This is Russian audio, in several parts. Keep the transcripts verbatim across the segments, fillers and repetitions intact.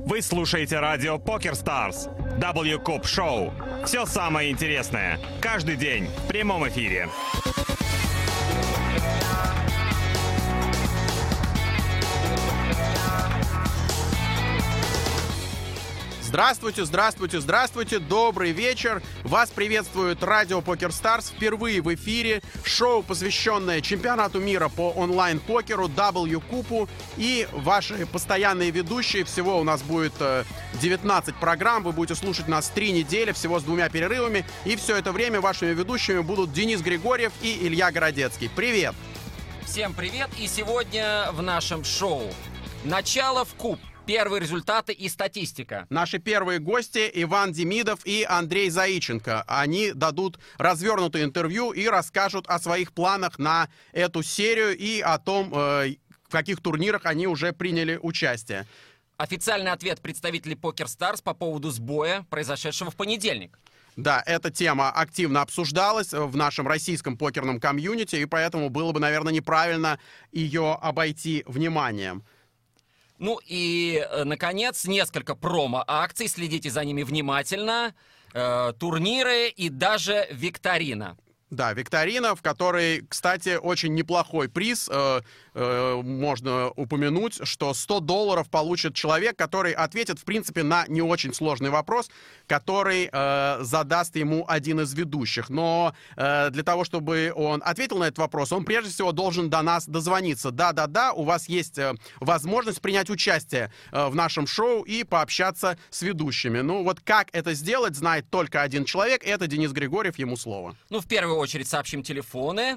Вы слушаете радио Покер Старс, дабл ю Cup Show. Все самое интересное каждый день в прямом эфире. Здравствуйте, здравствуйте, здравствуйте, добрый вечер. Вас приветствует радио Покер Старс впервые в эфире. Шоу, посвященное чемпионату мира по онлайн-покеру, дабл ю Cup. И ваши постоянные ведущие. Всего у нас будет девятнадцать программ. Вы будете слушать нас три недели, всего с двумя перерывами. И все это время вашими ведущими будут Денис Григорьев и Илья Городецкий. Привет! Всем привет! И сегодня в нашем шоу «Начало в Куб». Первые результаты и статистика. Наши первые гости Иван Демидов и Андрей Заиченко. Они дадут развернутое интервью и расскажут о своих планах на эту серию и о том, э, в каких турнирах они уже приняли участие. Официальный ответ представителей Покер Старс по поводу сбоя, произошедшего в понедельник. Да, эта тема активно обсуждалась в нашем российском покерном комьюнити, и поэтому было бы, наверное, неправильно ее обойти вниманием. Ну и, наконец, несколько промо-акций. Следите за ними внимательно. Э, турниры и даже викторина. Да, викторина, в которой, кстати, очень неплохой приз. Э, э, можно упомянуть, что сто долларов получит человек, который ответит, в принципе, на не очень сложный вопрос, который э, задаст ему один из ведущих. Но э, для того, чтобы он ответил на этот вопрос, он прежде всего должен до нас дозвониться. Да-да-да, у вас есть э, возможность принять участие э, в нашем шоу и пообщаться с ведущими. Ну вот как это сделать, знает только один человек. Это Денис Григорьев, ему слово. Ну, в первую очередь сообщим телефоны.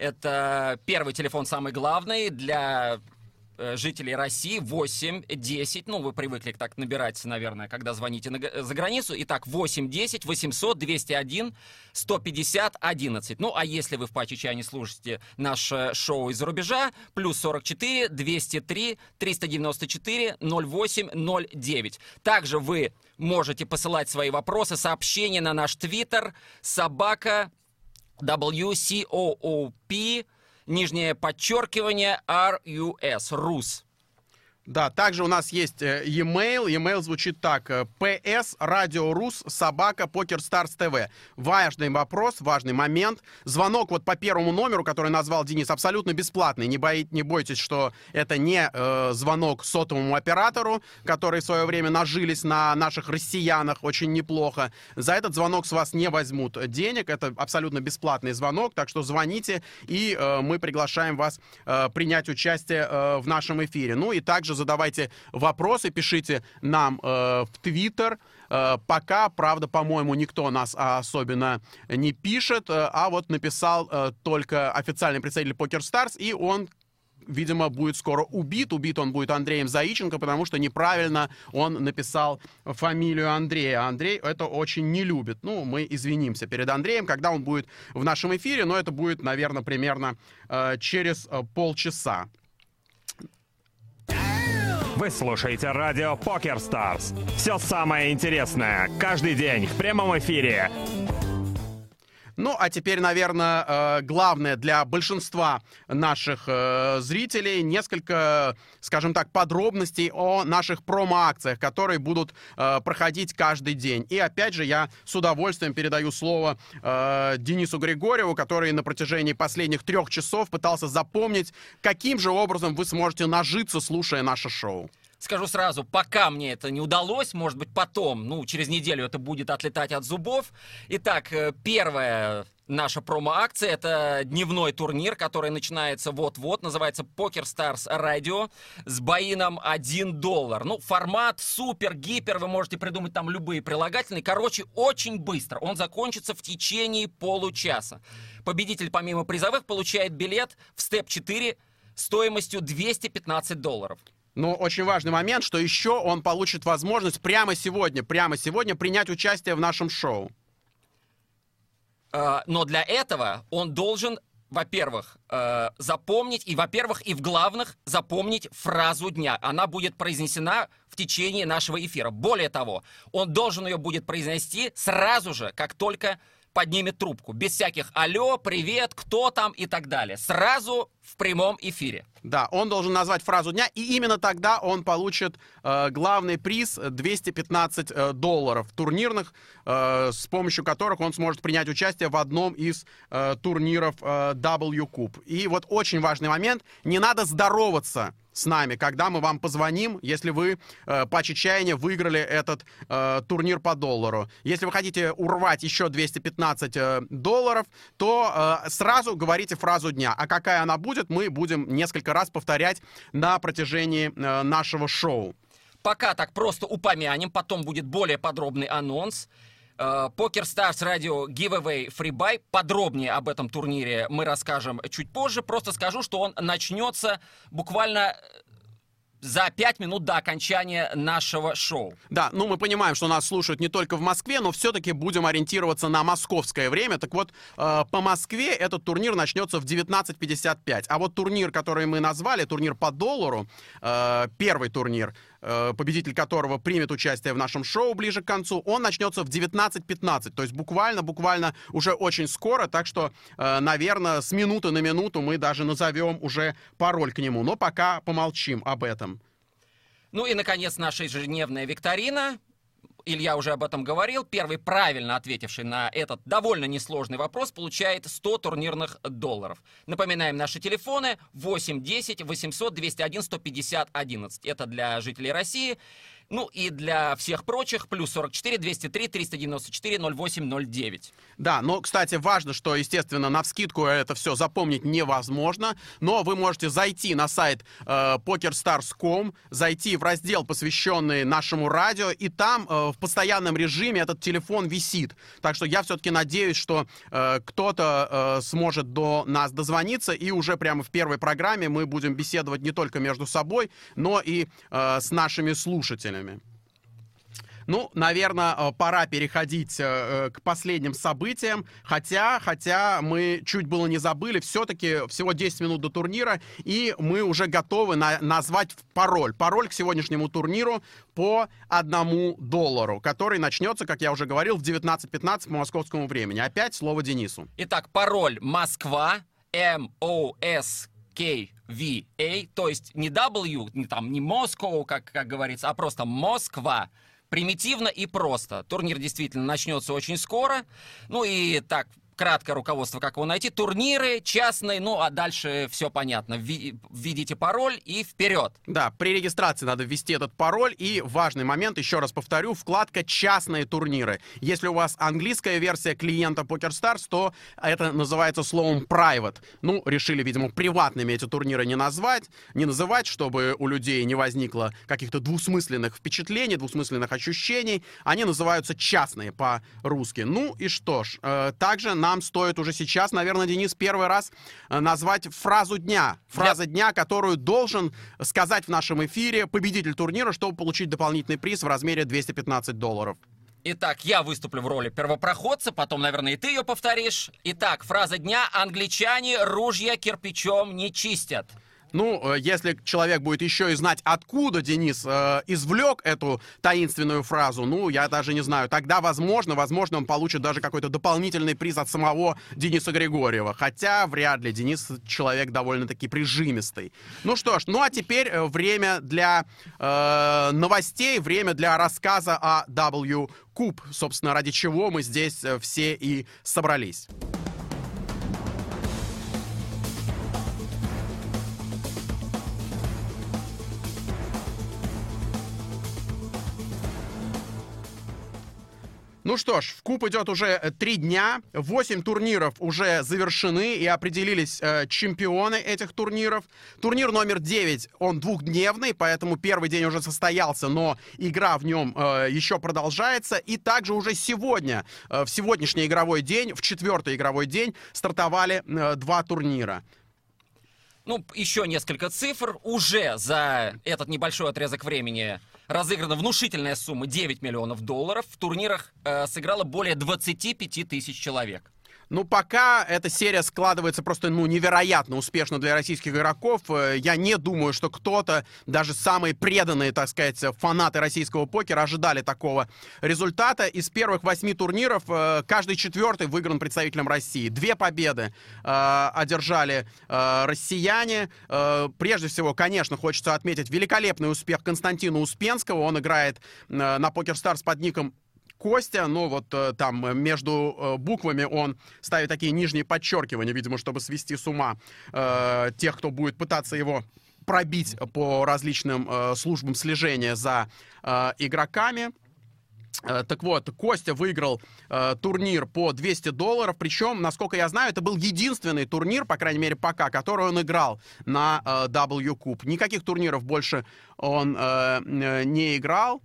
Это первый телефон, самый главный для э, жителей России. восемь десять. Ну, вы привыкли так набирать, наверное, когда звоните на, за границу. Итак, восемь десять восемьсот двести один сто пятьдесят одиннадцать. Ну, а если вы в Пачичане слушаете наше шоу из-за рубежа, плюс сорок четыре двести три триста девяносто четыре ноль восемь ноль девять. Также вы можете посылать свои вопросы, сообщения на наш твиттер собака дабл ю куп, нижнее подчеркивание, ар ю эс, рус. Да, также у нас есть e-mail. E-mail звучит так: пс радиорус собака покерстарс тв. Важный вопрос, важный момент. Звонок вот по первому номеру, который назвал Денис, абсолютно бесплатный. Не, бои, не бойтесь, что это не э, звонок сотовому оператору, которые в свое время нажились на наших россиянах очень неплохо. За этот звонок с вас не возьмут денег. Это абсолютно бесплатный звонок, так что звоните, и э, мы приглашаем вас э, принять участие э, в нашем эфире. Ну и также задавайте вопросы, пишите нам э, в Твиттер. Э, пока, правда, по-моему, никто нас особенно не пишет, э, а вот написал э, только официальный представитель Покер Старс, и он, видимо, будет скоро убит. Убит он будет Андреем Заиченко, потому что неправильно он написал фамилию Андрея. Андрей это очень не любит. Ну, мы извинимся перед Андреем, когда он будет в нашем эфире, но это будет, наверное, примерно э, через э, полчаса. Вы слушаете радио Покер Старс. Все самое интересное каждый день в прямом эфире. Ну, а теперь, наверное, главное для большинства наших зрителей несколько, скажем так, подробностей о наших промо-акциях, которые будут проходить каждый день. И опять же, я с удовольствием передаю слово Денису Григорьеву, который на протяжении последних трех часов пытался запомнить, каким же образом вы сможете нажиться, слушая наше шоу. Скажу сразу, пока мне это не удалось, может быть, потом, ну, через неделю это будет отлетать от зубов. Итак, первая наша промо-акция — это дневной турнир, который начинается вот-вот, называется Покер Старс Radio с боином один доллар. Ну, формат супер, гипер, вы можете придумать там любые прилагательные. Короче, очень быстро. Он закончится в течение получаса. Победитель, помимо призовых, получает билет в степ четыре стоимостью двести пятнадцать долларов. Но очень важный момент, что еще он получит возможность прямо сегодня, прямо сегодня принять участие в нашем шоу. Но для этого он должен, во-первых, запомнить, и, во-первых, и в главных запомнить фразу дня. Она будет произнесена в течение нашего эфира. Более того, он должен ее будет произнести сразу же, как только поднимет трубку. Без всяких «алло», «привет», «кто там» и так далее. Сразу в прямом эфире. Да, он должен назвать фразу дня, и именно тогда он получит э, главный приз двести пятнадцать э, долларов турнирных, э, с помощью которых он сможет принять участие в одном из э, турниров э, W-Cup. И вот очень важный момент, не надо здороваться с нами, когда мы вам позвоним, если вы э, по чечаянию выиграли этот э, турнир по доллару. Если вы хотите урвать еще двести пятнадцать э, долларов, то э, сразу говорите фразу дня. А какая она будет, мы будем несколько раз повторять на протяжении э, нашего шоу. Пока так просто упомянем, потом будет более подробный анонс. PokerStars Radio Giveaway Free Buy. Подробнее об этом турнире мы расскажем чуть позже. Просто скажу, что он начнется буквально за пять минут до окончания нашего шоу. Да, ну мы понимаем, что нас слушают не только в Москве, но все-таки будем ориентироваться на московское время. Так вот, э, по Москве этот турнир начнется в девятнадцать пятьдесят пять. А вот турнир, который мы назвали, турнир по доллару, э, первый турнир, э, победитель которого примет участие в нашем шоу ближе к концу, он начнется в девятнадцать пятнадцать. То есть буквально-буквально уже очень скоро. Так что, э, наверное, с минуты на минуту мы даже назовем уже пароль к нему. Но пока помолчим об этом. Ну и, наконец, наша ежедневная викторина. Илья уже об этом говорил. Первый, правильно ответивший на этот довольно несложный вопрос, получает сто турнирных долларов. Напоминаем, наши телефоны восемь десять восемьсот двести один сто пятьдесят одиннадцать. Это для жителей России. Ну и для всех прочих плюс сорок четыре двести три триста девяносто четыре ноль восемь ноль девять. Да, но, кстати, важно, что, естественно, навскидку это все запомнить невозможно, но вы можете зайти на сайт э, PokerStars точка ком, зайти в раздел, посвященный нашему радио, и там э, в постоянном режиме этот телефон висит. Так что я все-таки надеюсь, что э, кто-то э, сможет до нас дозвониться, и уже прямо в первой программе мы будем беседовать не только между собой, но и э, с нашими слушателями. Ну, наверное, пора переходить к последним событиям, хотя, хотя мы чуть было не забыли, все-таки всего десять минут до турнира, и мы уже готовы на- назвать пароль. Пароль к сегодняшнему турниру по одному доллару, который начнется, как я уже говорил, в девятнадцать пятнадцать по московскому времени. Опять слово Денису. Итак, пароль Москва, эм о эс кей ви эй, то есть не W, не, там, не Moscow, как, как говорится, а просто Москва. Примитивно и просто. Турнир действительно начнется очень скоро. Ну и так, краткое руководство, как его найти. Турниры частные, ну а дальше все понятно. Введите пароль и вперед. Да, при регистрации надо ввести этот пароль. И важный момент, еще раз повторю, вкладка «Частные турниры». Если у вас английская версия клиента PokerStars, то это называется словом «private». Ну, решили, видимо, приватными эти турниры не назвать, не называть, чтобы у людей не возникло каких-то двусмысленных впечатлений, двусмысленных ощущений. Они называются «частные» по-русски. Ну и что ж, э, также на Нам стоит уже сейчас, наверное, Денис, первый раз назвать фразу дня. Фраза Для... дня, которую должен сказать в нашем эфире победитель турнира, чтобы получить дополнительный приз в размере двести пятнадцать долларов. Итак, я выступлю в роли первопроходца, потом, наверное, и ты ее повторишь. Итак, фраза дня: англичане ружья кирпичом не чистят. Ну, если человек будет еще и знать, откуда Денис э, извлек эту таинственную фразу, ну, я даже не знаю. Тогда, возможно, возможно, он получит даже какой-то дополнительный приз от самого Дениса Григорьева. Хотя, вряд ли. Денис человек довольно-таки прижимистый. Ну что ж, ну а теперь время для э, новостей, время для рассказа о W-Cup. Собственно, ради чего мы здесь все и собрались. Ну что ж, в куб идет уже три дня, восемь турниров уже завершены и определились э, чемпионы этих турниров. Турнир номер девять, он двухдневный, поэтому первый день уже состоялся, но игра в нем э, еще продолжается. И также уже сегодня, э, в сегодняшний игровой день, в четвертый игровой день стартовали э, два турнира. Ну, еще несколько цифр. Уже за этот небольшой отрезок времени разыграна внушительная сумма девять миллионов долларов. В турнирах э, сыграло более двадцати пяти тысяч человек. Ну, пока эта серия складывается просто, ну, невероятно успешно для российских игроков. Я не думаю, что кто-то, даже самые преданные, так сказать, фанаты российского покера ожидали такого результата. Из первых восьми турниров каждый четвертый выигран представителем России. Две победы э, одержали э, россияне. Э, прежде всего, конечно, хочется отметить великолепный успех Константина Успенского. Он играет э, на PokerStars под ником Костя, ну вот э, там между э, буквами он ставит такие нижние подчеркивания, видимо, чтобы свести с ума э, тех, кто будет пытаться его пробить по различным э, службам слежения за э, игроками. Э, так вот, Костя выиграл э, турнир по двести долларов, причем, насколько я знаю, это был единственный турнир, по крайней мере пока, который он играл на э, W-Cup. Никаких турниров больше он э, не играл.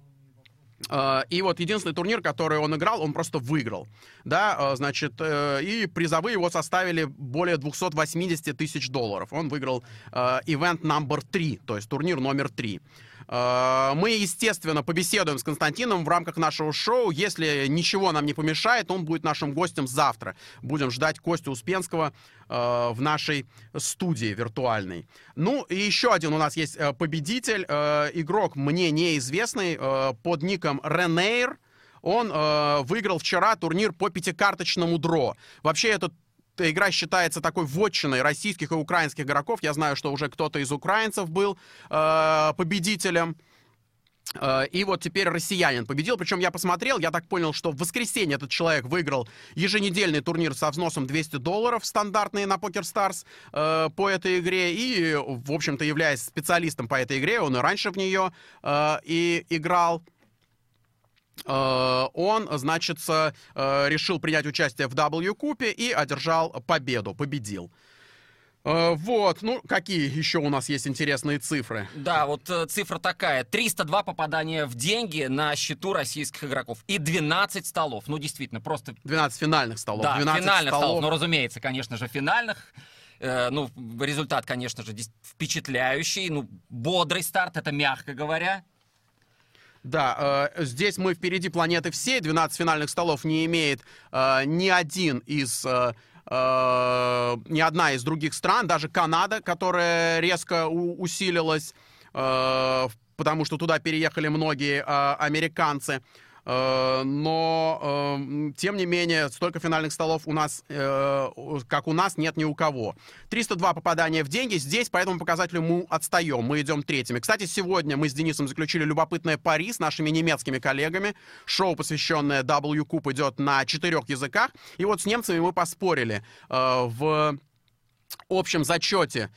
И вот единственный турнир, который он играл, он просто выиграл, да, значит, и призовые его составили более двухсот восьмидесяти тысяч долларов. Он выиграл event number три, то есть турнир номер три. Мы, естественно, побеседуем с Константином в рамках нашего шоу. Если ничего нам не помешает, он будет нашим гостем завтра. Будем ждать Костю Успенского в нашей студии виртуальной. Ну, и еще один у нас есть победитель. Игрок мне неизвестный под ником Ренейр. Он выиграл вчера турнир по пятикарточному дро. Вообще, этот игра считается такой вотчиной российских и украинских игроков. Я знаю, что уже кто-то из украинцев был э, победителем. Э, и вот теперь россиянин победил. Причем я посмотрел, я так понял, что в воскресенье этот человек выиграл еженедельный турнир со взносом двести долларов, стандартный на PokerStars э, по этой игре. И, в общем-то, являясь специалистом по этой игре, он и раньше в нее э, и играл. Он, значит, решил принять участие в W-купе и одержал победу, победил. Вот, ну, какие еще у нас есть интересные цифры? Да, вот цифра такая. триста два попадания в деньги на счету российских игроков. И двенадцать столов. Ну, действительно, просто... двенадцать финальных столов. Да, двенадцать финальных столов. столов. Ну, разумеется, конечно же, финальных. Э, ну, результат, конечно же, впечатляющий. Ну, бодрый старт, это мягко говоря. Да, э, здесь мы впереди планеты всей. двенадцать финальных столов не имеет э, ни один из... Э, э, ни одна из других стран, даже Канада, которая резко у- усилилась, э, потому что туда переехали многие э, американцы. Э, но, э, тем не менее, столько финальных столов у нас, э, как у нас, нет ни у кого. триста два попадания в деньги. Здесь по этому показателю мы отстаем. Мы идем третьими. Кстати, сегодня мы с Денисом заключили любопытное пари с нашими немецкими коллегами. Шоу, посвященное W-Cup, идет на четырех языках. И вот с немцами мы поспорили э, в общем зачете,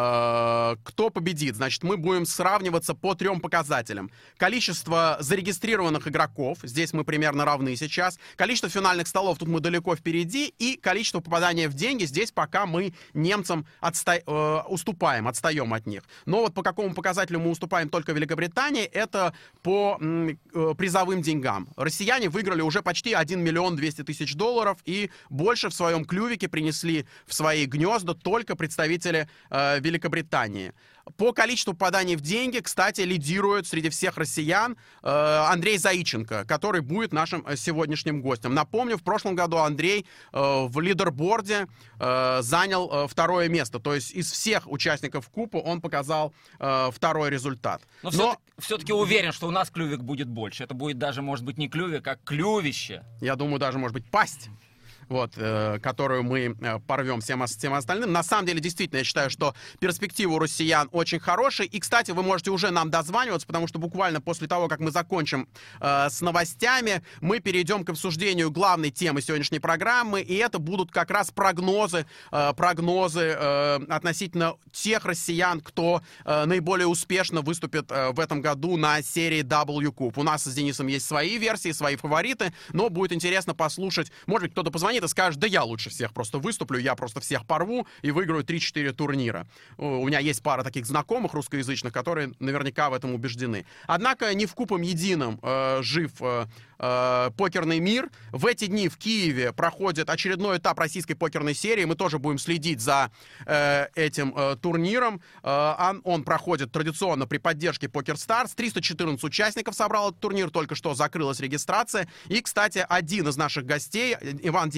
э, кто победит. Значит, мы будем сравниваться по трем показателям. Количество зарегистрированных игроков, здесь мы примерно равны сейчас. Количество финальных столов, тут мы далеко впереди. И количество попадания в деньги, здесь пока мы немцам отста... э, уступаем, отстаем от них. Но вот по какому показателю мы уступаем только Великобритании, это по м, э, призовым деньгам. Россияне выиграли уже почти один миллион двести тысяч долларов, и больше в своем клювике принесли в свои гнезда только представители э, Великобритании. По количеству попаданий в деньги, кстати, лидирует среди всех россиян э, Андрей Заиченко, который будет нашим сегодняшним гостем. Напомню, в прошлом году Андрей э, в лидерборде э, занял э, второе место. То есть из всех участников Купа он показал э, второй результат. Но, Но все-таки уверен, что у нас клювик будет больше. Это будет даже, может быть, не клювик, а клювище. Я думаю, даже, может быть, пасть. Вот, э, которую мы э, порвем всем, всем остальным. На самом деле, действительно, я считаю, что перспектива у россиян очень хорошая. И, кстати, вы можете уже нам дозваниваться, потому что буквально после того, как мы закончим э, с новостями, мы перейдем к обсуждению главной темы сегодняшней программы, и это будут как раз прогнозы, э, прогнозы э, относительно тех россиян, кто э, наиболее успешно выступит э, в этом году на серии W-Cup. У нас с Денисом есть свои версии, свои фавориты, но будет интересно послушать. Может быть, кто-то позвонит и скажет: да я лучше всех просто выступлю, я просто всех порву и выиграю три-четыре турнира. У меня есть пара таких знакомых русскоязычных, которые наверняка в этом убеждены. Однако не в купом едином э, жив э, э, покерный мир. В эти дни в Киеве проходит очередной этап российской покерной серии. Мы тоже будем следить за э, этим э, турниром. Э, он, он проходит традиционно при поддержке PokerStars. триста четырнадцать участников собрал этот турнир, только что закрылась регистрация. И, кстати, один из наших гостей, Иван Демидов,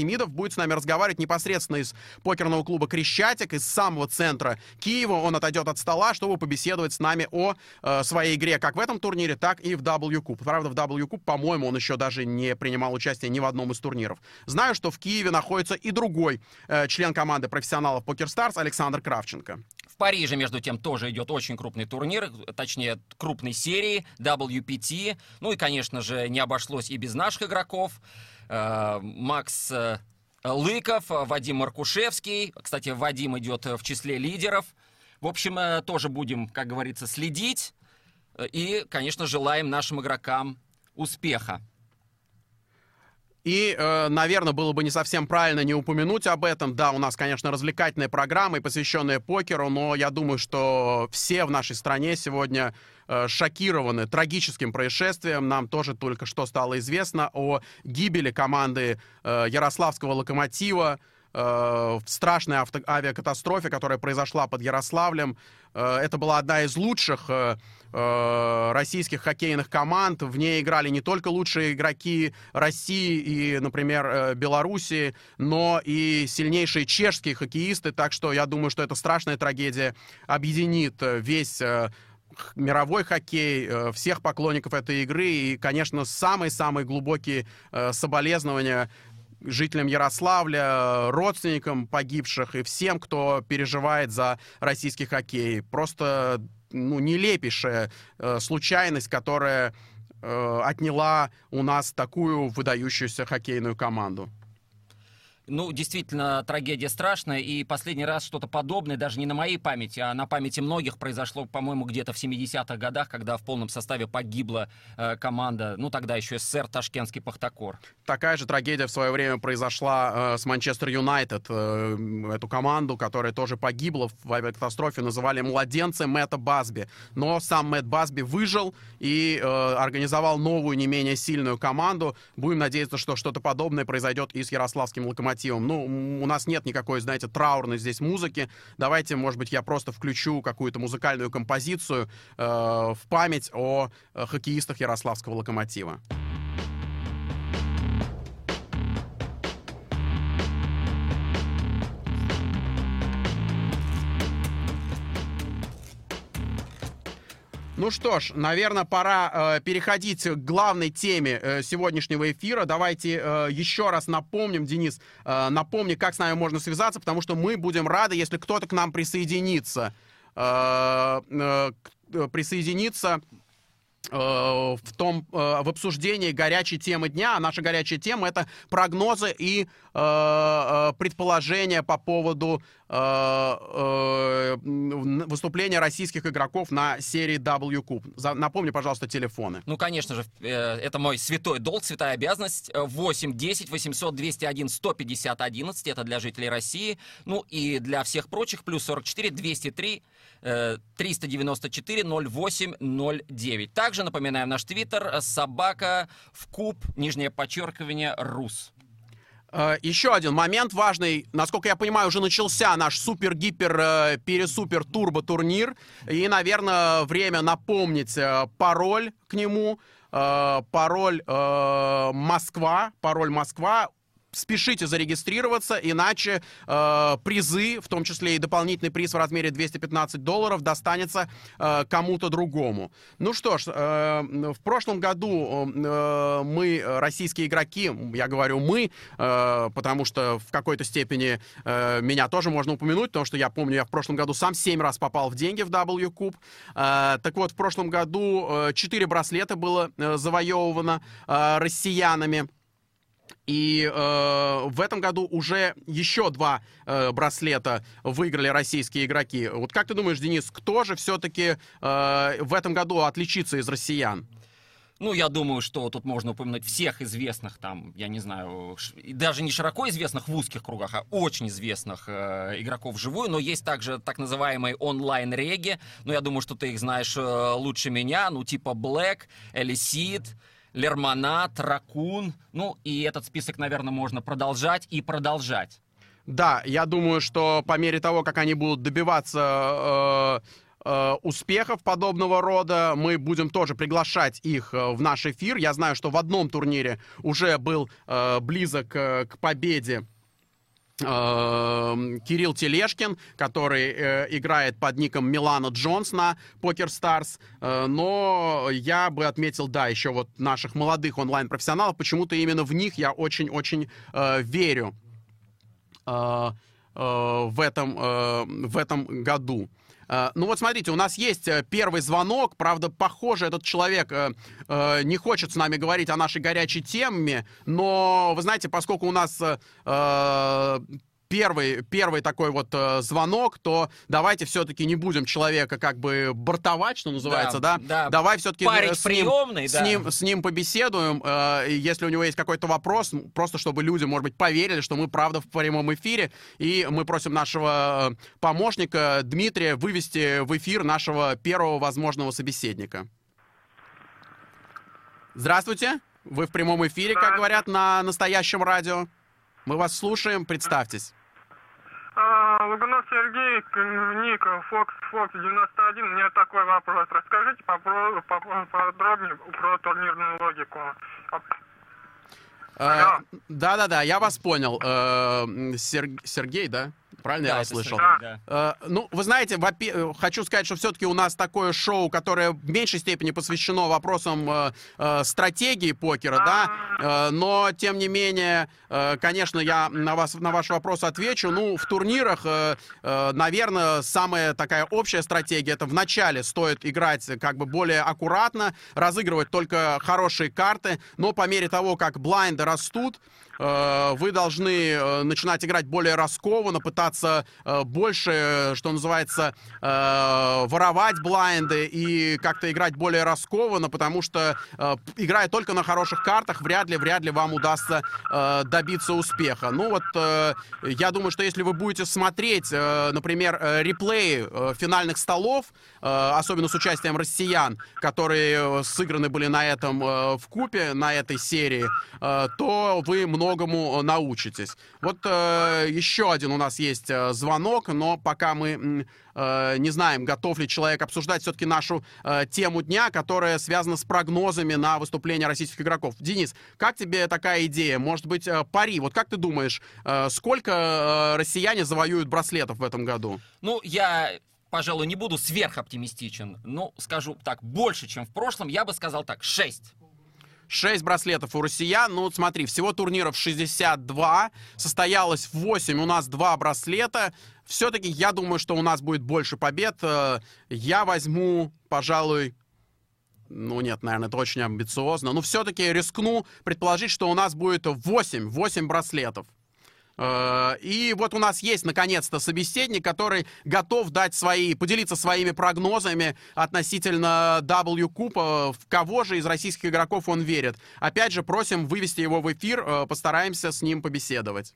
Демидов будет с нами разговаривать непосредственно из покерного клуба «Крещатик», из самого центра Киева. Он отойдет от стола, чтобы побеседовать с нами о э, своей игре как в этом турнире, так и в дабл ю Cup. Правда, в дабл ю Cup, по-моему, он еще даже не принимал участие ни в одном из турниров. Знаю, что в Киеве находится и другой э, член команды профессионалов PokerStars Александр Кравченко. В Париже, между тем, тоже идет очень крупный турнир, точнее, крупной серии, дабл ю пи ти. Ну и, конечно же, не обошлось и без наших игроков. Э, Макс э, Лыков, Вадим Маркушевский. Кстати, Вадим идет в числе лидеров. В общем, э, тоже будем, как говорится, следить. И, конечно, желаем нашим игрокам успеха. И, э, наверное, было бы не совсем правильно не упомянуть об этом. Да, у нас, конечно, развлекательная программа, посвященная покеру, но я думаю, что все в нашей стране сегодня э, шокированы трагическим происшествием. Нам тоже только что стало известно о гибели команды э, Ярославского «Локомотива» э, в страшной авто- авиакатастрофе, которая произошла под Ярославлем. Э, это была одна из лучших э, российских хоккейных команд. В ней играли не только лучшие игроки России и, например, Беларуси, но и сильнейшие чешские хоккеисты. Так что я думаю, что эта страшная трагедия объединит весь мировой хоккей, всех поклонников этой игры. И, конечно, самые-самые глубокие соболезнования жителям Ярославля, родственникам погибших и всем, кто переживает за российский хоккей. Просто ну, нелепейшая э, случайность, которая э, отняла у нас такую выдающуюся хоккейную команду. Ну, действительно, трагедия страшная, и последний раз что-то подобное, даже не на моей памяти, а на памяти многих произошло, по-моему, где-то в семидесятых годах, когда в полном составе погибла э, команда, ну, тогда еще СССР, ташкентский «Пахтакор». Такая же трагедия в свое время произошла э, с Манчестер Юнайтед. Э, эту команду, которая тоже погибла в авиакатастрофе, называли «младенцы Мэтта Басби». Но сам Мэтт Басби выжил и э, организовал новую, не менее сильную команду. Будем надеяться, что что-то подобное произойдет и с ярославским «Локомотивом». Ну, у нас нет никакой, знаете, траурной здесь музыки. Давайте, может быть, я просто включу какую-то музыкальную композицию э, в память о э, хоккеистах ярославского «Локомотива». Ну что ж, наверное, пора э, переходить к главной теме э, сегодняшнего эфира. Давайте э, еще раз напомним, Денис, э, напомни, как с нами можно связаться, потому что мы будем рады, если кто-то к нам присоединится. Э, э, присоединится в том, в обсуждении горячей темы дня. А наша горячая тема — это прогнозы и э, предположения по поводу э, э, выступления российских игроков на серии дабл ю Cup. За, напомни, пожалуйста, телефоны. Ну, конечно же, э, это мой святой долг, святая обязанность. восемь десять восемьсот двести один сто пятьдесят одиннадцать. Это для жителей России. Ну и для всех прочих плюс сорок четыре двести три триста девяносто четыре ноль восемь ноль девять. Также напоминаем наш твиттер собака в куб, нижнее подчеркивание, рус. Еще один момент важный. Насколько я понимаю, уже начался наш супер-гипер-пересупер-турбо-турнир. И, наверное, время напомнить пароль к нему. Пароль Москва. Пароль Москва. Спешите зарегистрироваться, иначе э, призы, в том числе и дополнительный приз в размере двести пятнадцать долларов, достанется э, кому-то другому. Ну что ж, э, в прошлом году э, мы, российские игроки, я говорю мы, э, потому что в какой-то степени э, меня тоже можно упомянуть, потому что я помню, я в прошлом году сам семь раз попал в деньги в дабл ю Cup. Э, так вот, в прошлом году четыре браслета было э, завоевано э, россиянами. И э, в этом году уже еще два э, браслета выиграли российские игроки. Вот как ты думаешь, Денис, кто же все-таки э, в этом году отличится из россиян? Ну, я думаю, что тут можно упомянуть всех известных, там, я не знаю, ш... даже не широко известных в узких кругах, а очень известных э, игроков вживую. Но есть также так называемые онлайн-реги. Ну, я думаю, что ты их знаешь э, лучше меня. Ну, типа Black, Элисид, Лермонад, Ракун. Ну, и этот список, наверное, можно продолжать и продолжать. Да, я думаю, что по мере того, как они будут добиваться э, успехов подобного рода. Мы будем тоже приглашать их э, в наш эфир. Я знаю, что в одном турнире уже был э, близок э, к победе Кирилл Телешкин, который э, играет под ником Милана Джонс на PokerStars, э, но я бы отметил, да, еще вот наших молодых онлайн-профессионалов, почему-то именно в них я очень-очень э, верю э, э, в этом, э, в этом году. Ну вот смотрите, у нас есть первый звонок, правда, похоже, этот человек э, э, не хочет с нами говорить о нашей горячей теме, но, вы знаете, поскольку у нас э, первый, первый такой вот э, звонок, то давайте все-таки не будем человека как бы бортовать, что называется, да? да? да. Давай все-таки с, приемный, с, да. ним, с ним побеседуем, э, если у него есть какой-то вопрос, просто чтобы люди, может быть, поверили, что мы правда в прямом эфире, и мы просим нашего помощника Дмитрия вывести в эфир нашего первого возможного собеседника. Здравствуйте, вы в прямом эфире, как говорят на настоящем радио. Мы вас слушаем, представьтесь. Луганов Сергей, ник Fox Fox девяносто один. У меня такой вопрос. Расскажите поподробнее про турнирную логику. Да-да-да, я вас понял. Сергей, да? Правильно да, я вас слышал? Да. Uh, ну, вы знаете, хочу сказать, что все-таки у нас такое шоу, которое в меньшей степени посвящено вопросам uh, uh, стратегии покера, да, uh, но, тем не менее, uh, конечно, я на, вас, на ваш вопрос отвечу. Ну, в турнирах, uh, uh, наверное, самая такая общая стратегия, это вначале стоит играть как бы более аккуратно, разыгрывать только хорошие карты, но по мере того, как блайнды растут, вы должны начинать играть более раскованно, пытаться больше, что называется, воровать блайнды и как-то играть более раскованно, потому что, играя только на хороших картах, вряд ли, вряд ли вам удастся добиться успеха. Ну вот, я думаю, что если вы будете смотреть, например, реплеи финальных столов, особенно с участием россиян, которые сыграны были на этом вкупе, на этой серии, то вы много многому научитесь. Вот э, еще один у нас есть э, звонок, но пока мы э, не знаем, готов ли человек обсуждать все-таки нашу э, тему дня, которая связана с прогнозами на выступления российских игроков. Денис, как тебе такая идея? Может быть, э, пари? Вот как ты думаешь, э, сколько э, россияне завоюют браслетов в этом году? Ну, я... пожалуй, не буду сверхоптимистичен, но скажу так, больше, чем в прошлом, я бы сказал так, шесть. шесть браслетов у россиян. Ну, вот смотри, всего турниров шестьдесят два. Состоялось восемь, у нас два браслета. Все-таки я думаю, что у нас будет больше побед. Я возьму, пожалуй... Ну, нет, наверное, это очень амбициозно. Но все-таки рискну предположить, что у нас будет восемь, восемь браслетов. И вот у нас есть, наконец-то, собеседник, который готов дать свои, поделиться своими прогнозами относительно дабл ю Купа, в кого же из российских игроков он верит. Опять же, просим вывести его в эфир, постараемся с ним побеседовать.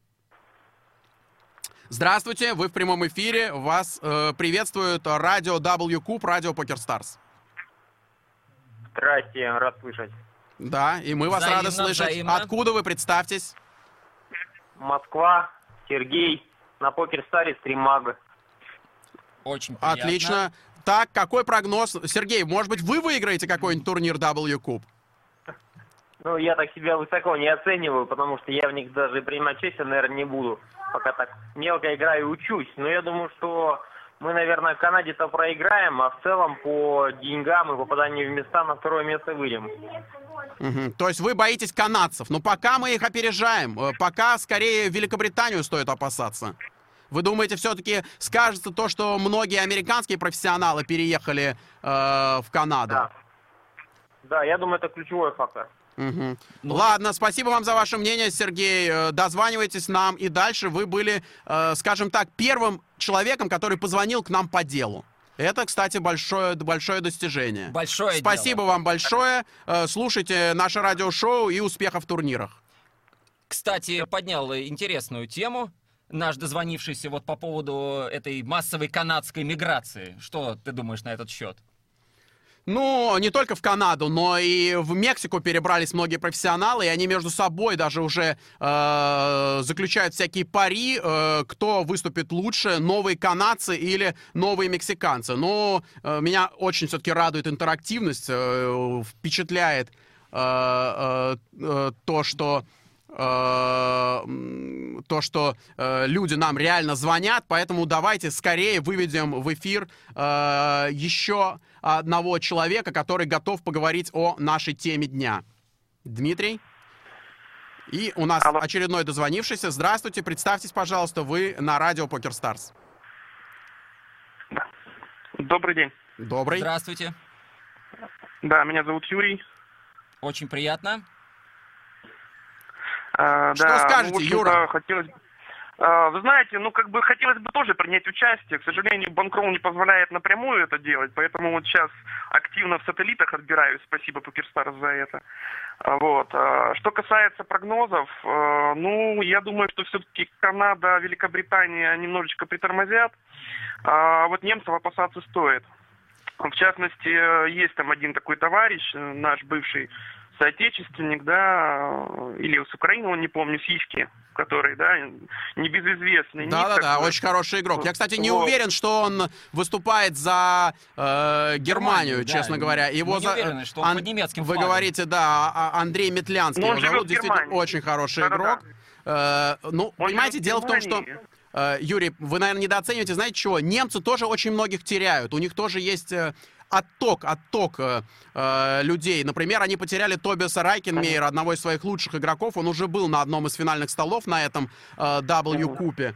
Здравствуйте, вы в прямом эфире, вас э, приветствует радио дабл ю Куб, радио PokerStars. Здрасте, рад слышать. Да, и мы вас взаимно, рады слышать. взаимно. Откуда вы, представьтесь? Москва, Сергей, на PokerStars стриммаг. Очень приятно. Отлично. Так, какой прогноз? Сергей, может быть, вы выиграете какой-нибудь турнир дабл ю Куб? Ну, я так себя высоко не оцениваю, потому что я в них даже принимать участие, наверное, не буду. Пока так мелко играю и учусь. Но я думаю, что мы, наверное, в Канаде-то проиграем, а в целом по деньгам и попаданию в места на второе место выйдем. Угу. То есть вы боитесь канадцев, но пока мы их опережаем, пока скорее Великобританию стоит опасаться. Вы думаете, все-таки скажется то, что многие американские профессионалы переехали э, в Канаду? Да. Да, я думаю, это ключевой фактор. Угу. Ну, ладно, спасибо вам за ваше мнение, Сергей. Дозванивайтесь нам, и дальше вы были, э, скажем так, первым человеком, который позвонил к нам по делу. Это, кстати, большое, большое достижение. Большое Спасибо дело. вам большое. Слушайте наше радиошоу и успехов в турнирах. Кстати, поднял интересную тему наш дозвонившийся вот по поводу этой массовой канадской миграции. Что ты думаешь на этот счет? Ну, не только в Канаду, но и в Мексику перебрались многие профессионалы, и они между собой даже уже э, заключают всякие пари, э, кто выступит лучше, новые канадцы или новые мексиканцы. Но э, меня очень все-таки радует интерактивность, э, впечатляет э, э, э, то, что... то, что э, люди нам реально звонят, поэтому давайте скорее выведем в эфир э, еще одного человека, который готов поговорить о нашей теме дня. Дмитрий? И у нас Алло. Очередной дозвонившийся. Здравствуйте, представьтесь, пожалуйста, вы на радио PokerStars. Добрый день. Добрый. Здравствуйте. Да, меня зовут Юрий. Очень приятно. А, Что да, скажете, ну, Юра? Хотелось... А, вы знаете, ну как бы хотелось бы тоже принять участие. К сожалению, банкролл не позволяет напрямую это делать, поэтому вот сейчас активно в сателлитах отбираюсь. Спасибо PokerStars за это. А, вот. А, что касается прогнозов, а, ну я думаю, что все-таки Канада, Великобритания немножечко притормозят. А вот немцев опасаться стоит. В частности, есть там один такой товарищ, наш бывший соотечественник, да, или с Украины, он не помню, Сиськи, который, да, небезызвестный. Да-да-да, очень хороший игрок. Я, кстати, не вот. уверен, что он выступает за э, Германию, Германию, честно да, говоря. Его не за... уверены, что он Ан... под немецким Вы флагом. говорите, да, Андрей Метлянский. Но его зовут, действительно очень хороший да, игрок. Да, да. Э, ну, он понимаете, дело в том, что... Юрий, вы, наверное, недооцениваете, знаете чего? Немцы тоже очень многих теряют. У них тоже есть э, отток, отток э, э, людей. Например, они потеряли Тобиаса Райкенмейера, одного из своих лучших игроков. Он уже был на одном из финальных столов на этом э, W-купе.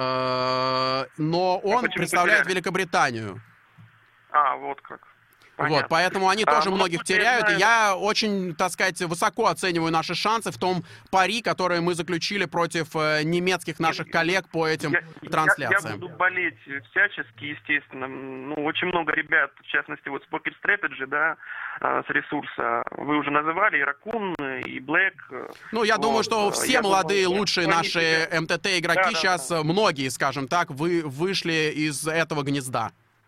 Э, но он а представляет потеряли? Великобританию. А, вот как. Понятно. Вот, поэтому они тоже а, многих теряют, я и я очень, так сказать, высоко оцениваю наши шансы в том пари, которые мы заключили против э, немецких наших коллег по этим я, трансляциям. Я, я буду болеть всячески, естественно. Ну, очень много ребят, в частности, вот с Poker Strategy, да, с ресурса, вы уже называли, и Ракун, и Блэк. Ну, я вот. думаю, что все я молодые, думаю, лучшие наши эм тэ тэ-игроки да, сейчас, да, да. многие, скажем так, вы вышли из этого гнезда.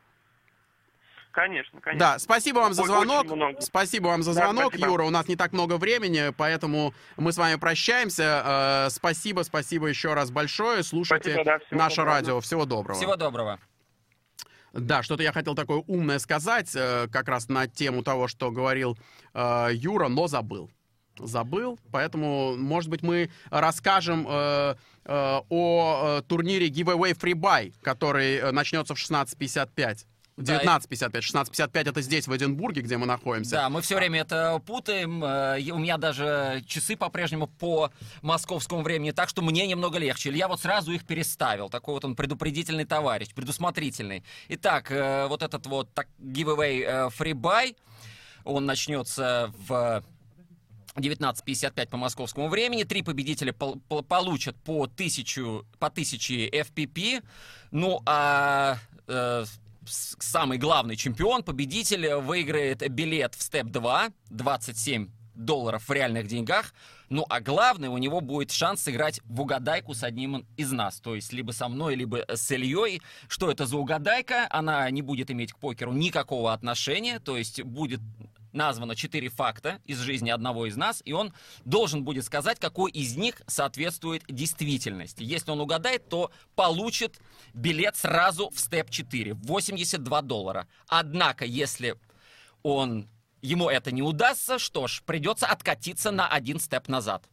Конечно, конечно. Да, спасибо вам за звонок. Спасибо вам за звонок, да, Юра. У нас не так много времени, поэтому мы с вами прощаемся. Спасибо, спасибо еще раз большое. Слушайте спасибо, да, наше доброго. радио. Всего доброго. Всего доброго. Да, что-то я хотел такое умное сказать, как раз на тему того, что говорил Юра, но забыл. Забыл, поэтому, может быть, мы расскажем э, э, о турнире Giveaway Free Buy, который начнется в шестнадцать пятьдесят пять. девятнадцать пятьдесят пять, шестнадцать пятьдесят пять это здесь, в Эдинбурге, где мы находимся. Да, мы все время это путаем. У меня даже часы по-прежнему по московскому времени, так что мне немного легче. Я вот сразу их переставил. Такой вот он предупредительный товарищ, предусмотрительный. Итак, вот этот вот так, giveaway free buy, он начнется в девятнадцать пятьдесят пять по московскому времени. Три победителя пол- пол- получат по тысячу, по тысяче эф пи пи. Ну, а... Э, самый главный чемпион, победитель, выиграет билет в степ два, двадцать семь долларов в реальных деньгах. Ну, а главное, у него будет шанс сыграть в угадайку с одним из нас. То есть, либо со мной, либо с Ильей. Что это за угадайка? Она не будет иметь к покеру никакого отношения. То есть, будет названо четыре факта из жизни одного из нас, и он должен будет сказать, какой из них соответствует действительности. Если он угадает, то получит билет сразу в степ четыре, восемьдесят два доллара. Однако, если он, ему это не удастся, что ж, придется откатиться на один степ назад.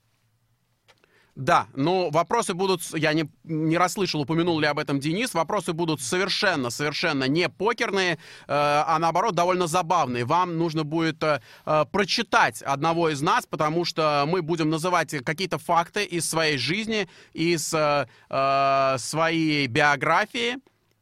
Да, но вопросы будут, я не, не расслышал, упомянул ли об этом Денис, вопросы будут совершенно, совершенно не покерные, э, а наоборот довольно забавные. Вам нужно будет э, прочитать одного из нас, потому что мы будем называть какие-то факты из своей жизни, из э, э, своей биографии.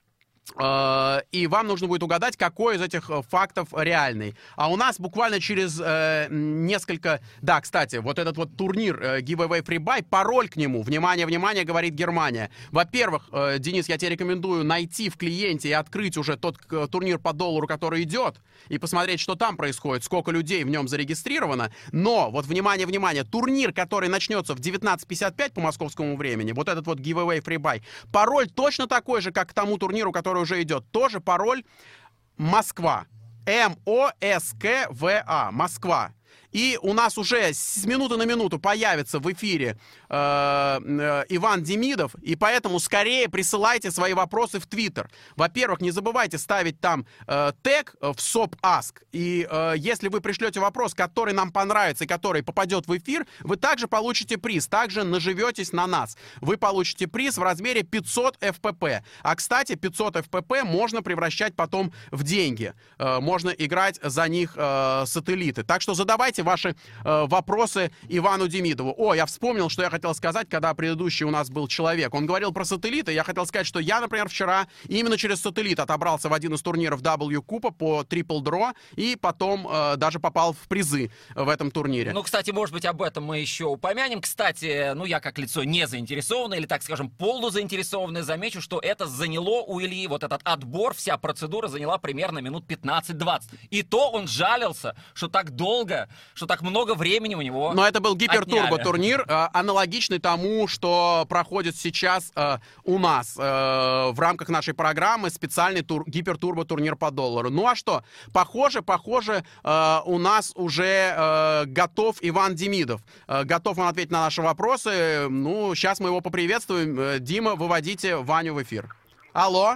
И вам нужно будет угадать, какой из этих фактов реальный. А у нас буквально через э, несколько... Да, кстати, вот этот вот турнир э, Giveaway Free Buy, пароль к нему, внимание, внимание, говорит Германия. Во-первых, э, Денис, я тебе рекомендую найти в клиенте и открыть уже тот э, турнир по доллару, который идет, и посмотреть, что там происходит, сколько людей в нем зарегистрировано. Но, вот внимание, внимание, турнир, который начнется в девятнадцать пятьдесят пять по московскому времени, вот этот вот Giveaway Free Buy, пароль точно такой же, как к тому турниру, который уже идет. Тоже пароль Москва. М О С К В А, Москва. И у нас уже с минуты на минуту появится в эфире э, э, Иван Демидов, и поэтому скорее присылайте свои вопросы в Твиттер. Во-первых, не забывайте ставить там э, тег в SOPASK, и э, если вы пришлете вопрос, который нам понравится и который попадет в эфир, вы также получите приз, также наживетесь на нас. Вы получите приз в размере пятьсот эф пи пи. А, кстати, пятьсот эф пи пи можно превращать потом в деньги. Э, можно играть за них э, сателлиты. Так что задавайте ваши э, вопросы Ивану Демидову. О, я вспомнил, что я хотел сказать, когда предыдущий у нас был человек. Он говорил про сателлиты. Я хотел сказать, что я, например, вчера именно через сателлит отобрался в один из турниров дабл ю Купа по Triple Draw и потом э, даже попал в призы в этом турнире. Ну, кстати, может быть, об этом мы еще упомянем. Кстати, ну, я как лицо не заинтересованное, или, так скажем, полузаинтересованное, замечу, что это заняло у Ильи, вот этот отбор, вся процедура заняла примерно минут пятнадцать-двадцать. И то он жалился, что так долго, что так много времени у него Но это был гипертурбо-турнир, э, аналогичный тому, что проходит сейчас э, у нас э, в рамках нашей программы, специальный тур, гипертурбо-турнир по доллару. Ну а что? Похоже, похоже, э, у нас уже э, готов Иван Демидов. Э, готов он ответить на наши вопросы. Ну, сейчас мы его поприветствуем. Э, Дима, выводите Ваню в эфир. Алло.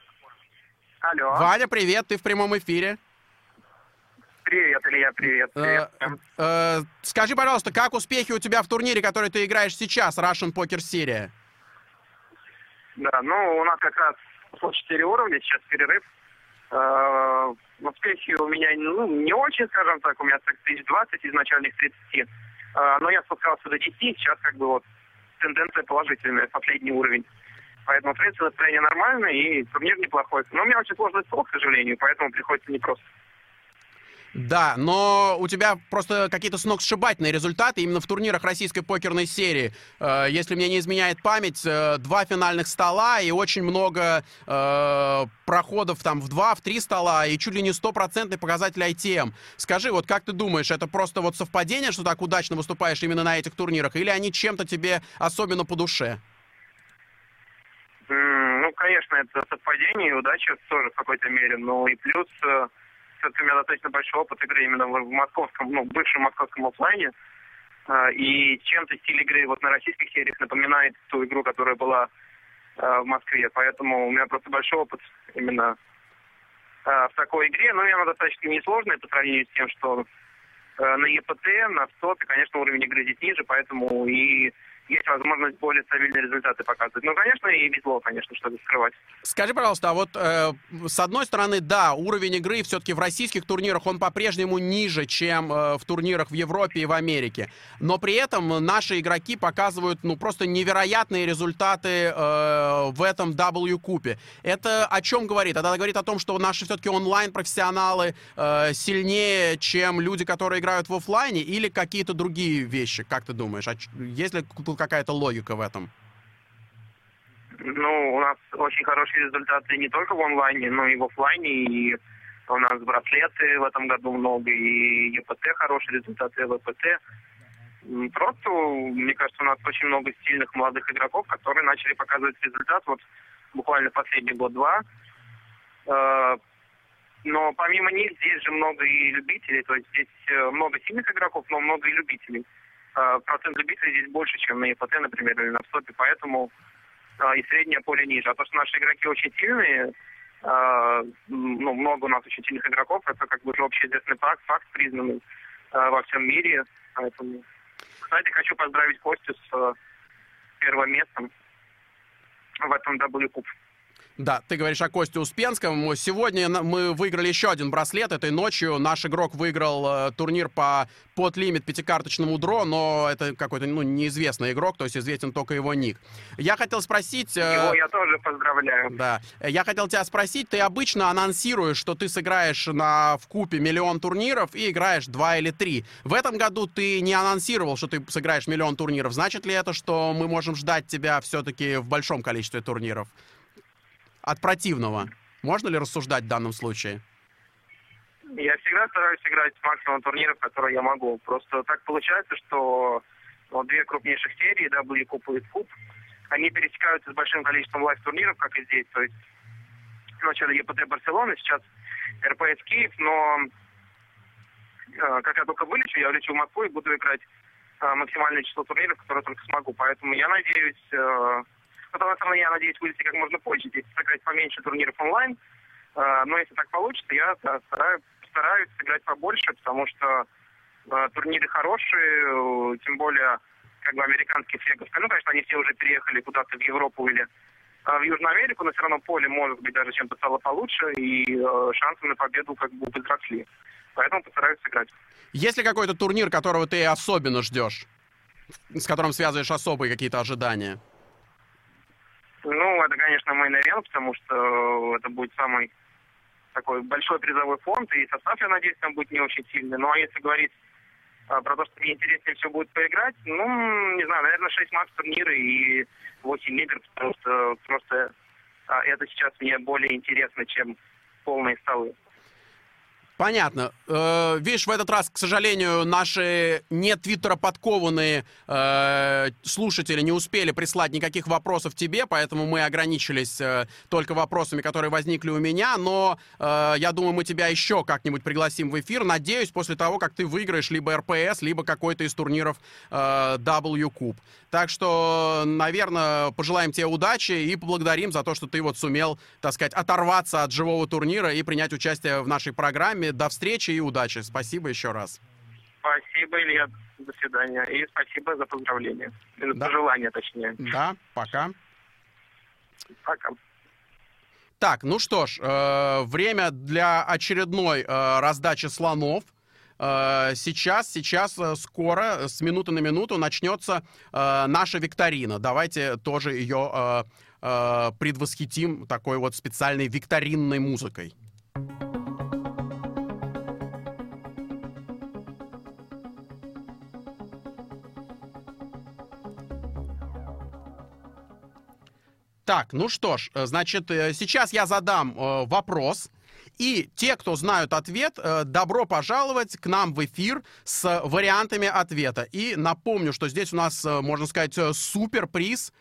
Алло. Ваня, привет, ты в прямом эфире. Привет, Илья, привет. привет. Э, э, скажи, пожалуйста, как успехи у тебя в турнире, который ты играешь сейчас, Russian Poker Series? Да, ну, у нас как раз четыре уровня, сейчас перерыв. Э, успехи у меня, ну, не очень, скажем так, у меня так тысяч двадцать из начальных тридцати. Э, но я спускался до десяти, сейчас как бы вот тенденция положительная, последний уровень. Поэтому, в принципе, настроение нормальное и турнир неплохой. Но у меня очень сложный стол, к сожалению, поэтому приходится непросто. Да, но у тебя просто какие-то сногсшибательные результаты именно в турнирах российской покерной серии. Э, если мне не изменяет память, э, два финальных стола и очень много э, проходов там в два, в три стола и чуть ли не стопроцентный показатель ай ти эм. Скажи, вот как ты думаешь, это просто вот совпадение, что так удачно выступаешь именно на этих турнирах, или они чем-то тебе особенно по душе? Mm, ну, конечно, это совпадение и удача тоже в какой-то мере, но и плюс... Все-таки у меня достаточно большой опыт игры именно в московском, ну, бывшем московском оффлайне. И чем-то стиль игры вот на российских сериях напоминает ту игру, которая была в Москве. Поэтому у меня просто большой опыт именно в такой игре. Но она достаточно несложная по сравнению с тем, что на и пэ тэ, на стопе, конечно, уровень игры здесь ниже, поэтому и есть возможность более стабильные результаты показывать. Ну, конечно, и везло, конечно, чтобы скрывать. Скажи, пожалуйста, а вот э, с одной стороны, да, уровень игры все-таки в российских турнирах, он по-прежнему ниже, чем э, в турнирах в Европе и в Америке. Но при этом наши игроки показывают, ну, просто невероятные результаты э, в этом дабл ю Купе. Это о чем говорит? Это говорит о том, что наши все-таки онлайн-профессионалы э, сильнее, чем люди, которые играют в офлайне, или какие-то другие вещи, как ты думаешь? Есть ли какая-то логика в этом? Ну, у нас очень хорошие результаты не только в онлайне, но и в офлайне. И у нас браслеты в этом году много, и и пэ тэ хорошие результаты, и вэ пэ тэ. Просто, мне кажется, у нас очень много сильных молодых игроков, которые начали показывать результат вот буквально последний год-два. Но помимо них здесь же много и любителей, то есть здесь много сильных игроков, но много и любителей. Процент любителей здесь больше, чем на и пэ тэ, например, или на стопе, поэтому э, и среднее поле ниже. А то, что наши игроки очень сильные, э, ну, много у нас очень сильных игроков, это как бы уже общеизвестный факт, факт признанный э, во всем мире. Поэтому, кстати, хочу поздравить Костю с э, первым местом в этом дабл ю Cup. Да, ты говоришь о Косте Успенском. Сегодня мы выиграли еще один браслет. Этой ночью наш игрок выиграл э, турнир по под-лимит пятикарточному дро, но это какой-то, ну, неизвестный игрок, то есть известен только его ник. Я хотел спросить... Э, его я тоже поздравляю. Да. Я хотел тебя спросить, ты обычно анонсируешь, что ты сыграешь на, в купе миллион турниров и играешь два или три. В этом году ты не анонсировал, что ты сыграешь миллион турниров. Значит ли это, что мы можем ждать тебя все-таки в большом количестве турниров? От противного. Можно ли рассуждать в данном случае? Я всегда стараюсь играть максимум турниров, которые я могу. Просто так получается, что вот две крупнейших серии, дабл ю Cup и Cup, они пересекаются с большим количеством лайв-турниров, как и здесь. То есть Сначала е пэ тэ Барселона, сейчас эр пэ эс Киев, но э, как я только вылечу, я улечу в Москву и буду играть э, максимальное число турниров, которые только смогу. Поэтому я надеюсь, э, потом, на самом деле, я надеюсь вылезти как можно позже, здесь сыграть поменьше турниров онлайн. Э, но если так получится, я да, стараюсь, стараюсь сыграть побольше, потому что э, турниры хорошие, э, тем более как бы американских фегов. Ну, конечно, они все уже переехали куда-то в Европу или э, в Южную Америку, но все равно поле может быть даже чем-то стало получше, и э, шансы на победу как бы возросли. Поэтому постараюсь сыграть. Есть ли какой-то турнир, которого ты особенно ждешь? С которым связываешь особые какие-то ожидания? Ну, это, конечно, Main Event, потому что это будет самый такой большой призовой фонд, и состав, я надеюсь, там будет не очень сильный. Ну, а если говорить а, про то, что мне интереснее все будет поиграть, ну, не знаю, наверное, шесть макс турниры и восемь игр, потому что просто а, это сейчас мне более интересно, чем полные столы. Понятно. Э, видишь, в этот раз, к сожалению, наши не твиттера подкованные э, слушатели не успели прислать никаких вопросов тебе, поэтому мы ограничились э, только вопросами, которые возникли у меня, но э, я думаю, мы тебя еще как-нибудь пригласим в эфир. Надеюсь, после того, как ты выиграешь либо эр пэ эс, либо какой-то из турниров э, дабл ю Cup. Так что, наверное, пожелаем тебе удачи и поблагодарим за то, что ты вот сумел, так сказать, оторваться от живого турнира и принять участие в нашей программе. До встречи и удачи. Спасибо еще раз. Спасибо, Илья. До свидания. И спасибо за поздравления. Да. Пожелания, точнее. Да, пока. Пока. Так, ну что ж, э, время для очередной э, раздачи слонов. Э, сейчас, сейчас, э, скоро, с минуты на минуту начнется э, наша викторина. Давайте тоже ее э, э, предвосхитим такой вот специальной викторинной музыкой. Так, ну что ж, значит, сейчас я задам э, вопрос, и те, кто знают ответ, э, добро пожаловать к нам в эфир с вариантами ответа. И напомню, что здесь у нас, э, можно сказать, суперприз,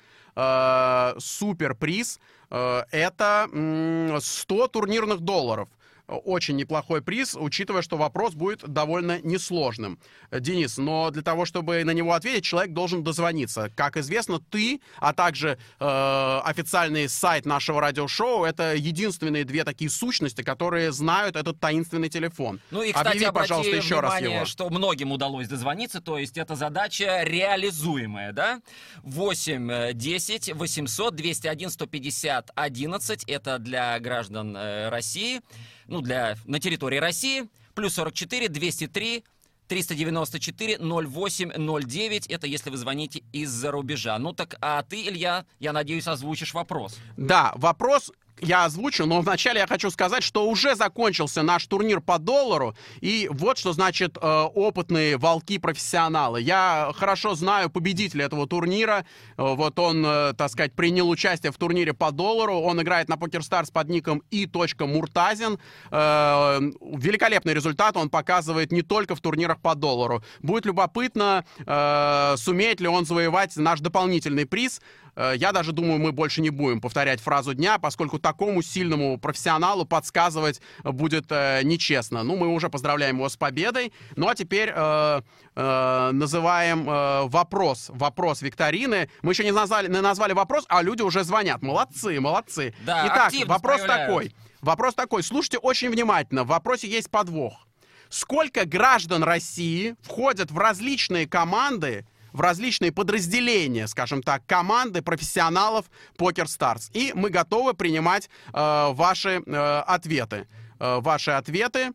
э, суперприз, э, это э, сто турнирных долларов. Очень неплохой приз, учитывая, что вопрос будет довольно несложным. Денис, но для того, чтобы на него ответить, человек должен дозвониться. Как известно, ты, а также э, официальный сайт нашего радиошоу, это единственные две такие сущности, которые знают этот таинственный телефон. Ну и, кстати, Объяви, пожалуйста, еще внимание, раз его. что многим удалось дозвониться, то есть это задача реализуемая, да? восемь десять восемьсот двести один сто пятьдесят одиннадцать, это для граждан э, России. Ну, для, на территории России, плюс сорок четыре двести три триста девяносто четыре ноль восемь ноль девять, это если вы звоните из-за рубежа. Ну так, а ты, Илья, я надеюсь, озвучишь вопрос. Да, вопрос я озвучу, но вначале я хочу сказать, что уже закончился наш турнир по доллару, и вот что значит э, опытные волки-профессионалы. Я хорошо знаю победителя этого турнира, э, вот он, э, так сказать, принял участие в турнире по доллару, он играет на PokerStars под ником и Муртазин. Э, великолепный результат он показывает не только в турнирах по доллару. Будет любопытно, э, сумеет ли он завоевать наш дополнительный приз. Я даже думаю, мы больше не будем повторять фразу дня, поскольку такому сильному профессионалу подсказывать будет э, нечестно. Ну, мы уже поздравляем его с победой. Ну, а теперь э, э, называем э, вопрос. Вопрос викторины. Мы еще не назвали, не назвали вопрос, а люди уже звонят. Молодцы, молодцы. Да, итак, вопрос проявляют. такой. Вопрос такой. Слушайте очень внимательно. В вопросе есть подвох. Сколько граждан России входят в различные команды, в различные подразделения, скажем так, команды профессионалов PokerStars. И мы готовы принимать э, ваши э, ответы. Э, ваши ответы.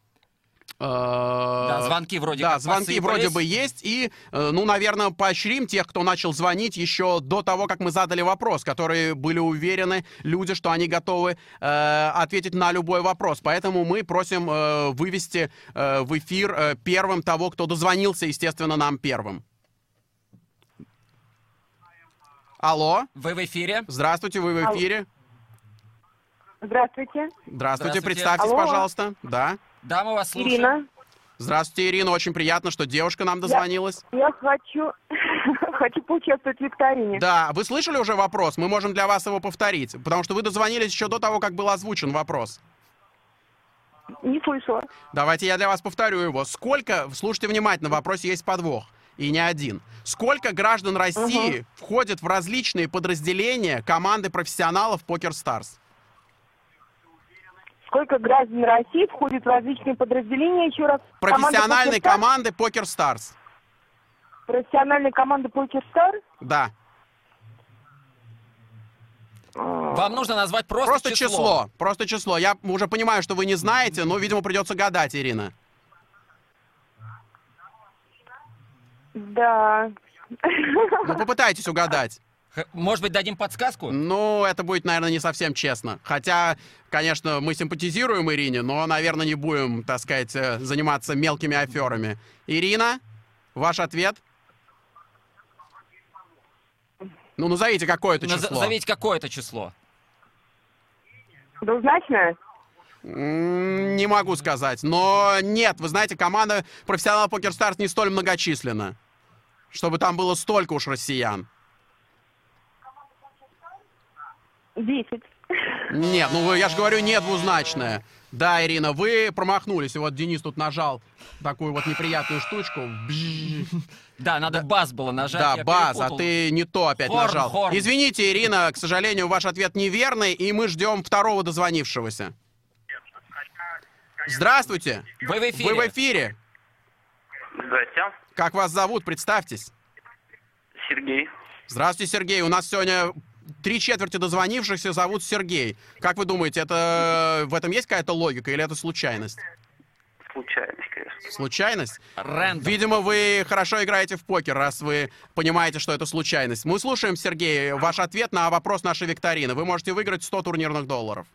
Э, да, звонки вроде да, как звонки посыпались. вроде бы есть. И, э, ну, наверное, поощрим тех, кто начал звонить еще до того, как мы задали вопрос, которые были уверены, люди, что они готовы э, ответить на любой вопрос. Поэтому мы просим э, вывести э, в эфир э, первым того, кто дозвонился, естественно, нам первым. Алло. Вы в эфире. Здравствуйте, вы в эфире. Здравствуйте. Здравствуйте, Здравствуйте. представьтесь, Алло. пожалуйста. Да. Да, мы вас слушаем. Ирина. Здравствуйте, Ирина, очень приятно, что девушка нам дозвонилась. Я, я хочу, Хочу поучаствовать в викторине. Да, вы слышали уже вопрос? Мы можем для вас его повторить, потому что вы дозвонились еще до того, как был озвучен вопрос. Не слышала. Давайте я для вас повторю его. Сколько, слушайте внимательно, в вопросе есть подвох, и не один. Сколько граждан России угу. входит в различные подразделения команды профессионалов Poker Stars? Сколько граждан России входит в различные подразделения, еще раз? Профессиональной команды Poker Stars. Профессиональной команды Poker Stars? Да. Вам нужно назвать просто, просто число. число. Просто число. Я уже понимаю, что вы не знаете, но, видимо, придется гадать, Ирина. Да. Ну, попытайтесь угадать. Может быть, дадим подсказку? Ну, это будет, наверное, не совсем честно. Хотя, конечно, мы симпатизируем Ирине, но, наверное, не будем, так сказать, заниматься мелкими аферами. Ирина, ваш ответ? Ну, назовите какое-то число. Назовите какое-то число. Двузначное? Не могу сказать. Но нет, вы знаете, команда профессионалов Poker Stars не столь многочисленна, чтобы там было столько уж россиян. Десять. Нет, ну я же говорю, не двузначное. Да, Ирина, вы промахнулись. И вот Денис тут нажал такую вот неприятную штучку. Да, надо бас было нажать. Да, бас, а ты не то опять хорн, нажал. Хорн. Извините, Ирина, к сожалению, ваш ответ неверный, и мы ждем второго дозвонившегося. Здравствуйте. Вы в эфире. Вы в эфире. Здрасте. Как вас зовут? Представьтесь. Сергей. Здравствуйте, Сергей. У нас сегодня три четверти дозвонившихся зовут Сергей. Как вы думаете, это в этом есть какая-то логика или это случайность? Случайность, конечно. Случайность? Рэндом. Видимо, вы хорошо играете в покер, раз вы понимаете, что это случайность. Мы слушаем, Сергей, ваш ответ на вопрос нашей викторины. Вы можете выиграть сто турнирных долларов.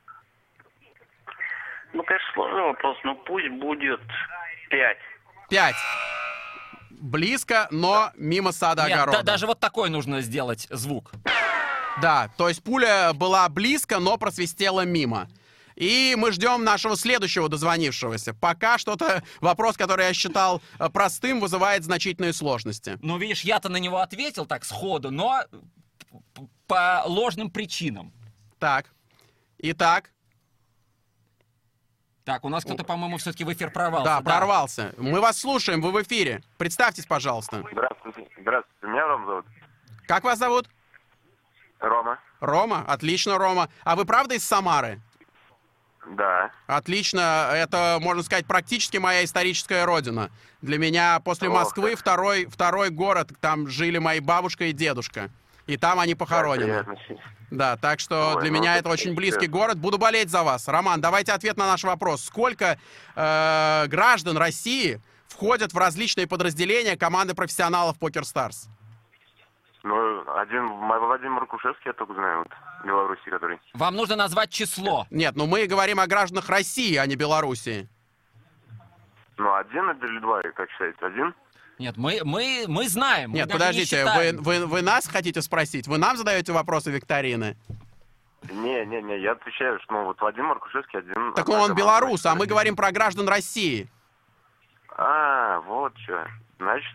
Ну, конечно, сложный вопрос, но пусть будет пять. Пять. Близко, но мимо сада Нет, огорода. да, даже вот такой нужно сделать звук. Да, то есть пуля была близко, но просвистела мимо. И мы ждем нашего следующего дозвонившегося. Пока что-то, вопрос, который я считал простым, вызывает значительные сложности. Ну, видишь, я-то на него ответил так сходу, но по ложным причинам. Так. Итак. Так, у нас кто-то, по-моему, все-таки в эфир прорвался. Да, да, прорвался. Мы вас слушаем, вы в эфире. Представьтесь, пожалуйста. Здравствуйте. Здравствуйте. Меня Рома зовут. Как вас зовут? Рома. Рома? Отлично, Рома. А вы правда из Самары? Да. Отлично. Это, можно сказать, практически моя историческая родина. Для меня после Ох, Москвы как. второй, второй город. Там жили мои бабушка и дедушка. И там они похоронены. Да, так что Ой, для ну, меня это это очень близкий интересно. город. Буду болеть за вас. Роман, давайте ответ на наш вопрос. Сколько э, граждан России входят в различные подразделения команды профессионалов Poker Stars? Ну, один Владимир Кушевский, я только знаю, вот, Беларуси, который. Вам нужно назвать число. Нет, ну мы говорим о гражданах России, а не Белоруссии. Ну, один или два, как считаете, один? Нет, мы, мы, мы знаем. Нет, мы даже не подождите, вы, считаем. вы, вы нас хотите спросить? Вы нам задаете вопросы викторины? Не, не, не, я отвечаю, что ну, вот Владимир Кушевский один. Так одна он команда. белорус, а мы говорим про граждан России. А, вот что. Значит.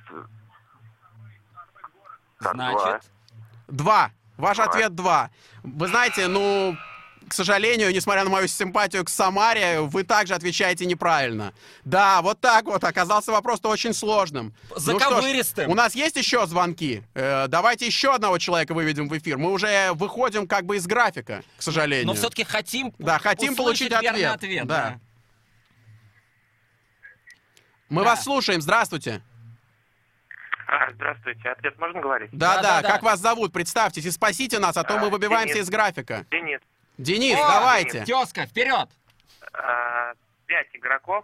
Так, Значит, два. Два. Ваш Два. ответ два. Вы знаете, ну, к сожалению, несмотря на мою симпатию к Самаре, вы также отвечаете неправильно. Да, вот так вот. Оказался вопрос-то очень сложным. Заковыристым. Ну что ж, у нас есть еще звонки? Э, давайте еще одного человека выведем в эфир. Мы уже выходим как бы из графика, к сожалению. но все-таки хотим Да, хотим услышать получить верный ответ. ответ. Да. Да. Мы Да. вас слушаем. Здравствуйте. А, здравствуйте. Ответ можно говорить? Да, Да, да, да, да. как вас зовут? Представьтесь и спасите нас, а то А, мы выбиваемся Денис. из графика. Денис. Денис, О, давайте. Тезка, вперед! А, пять игроков.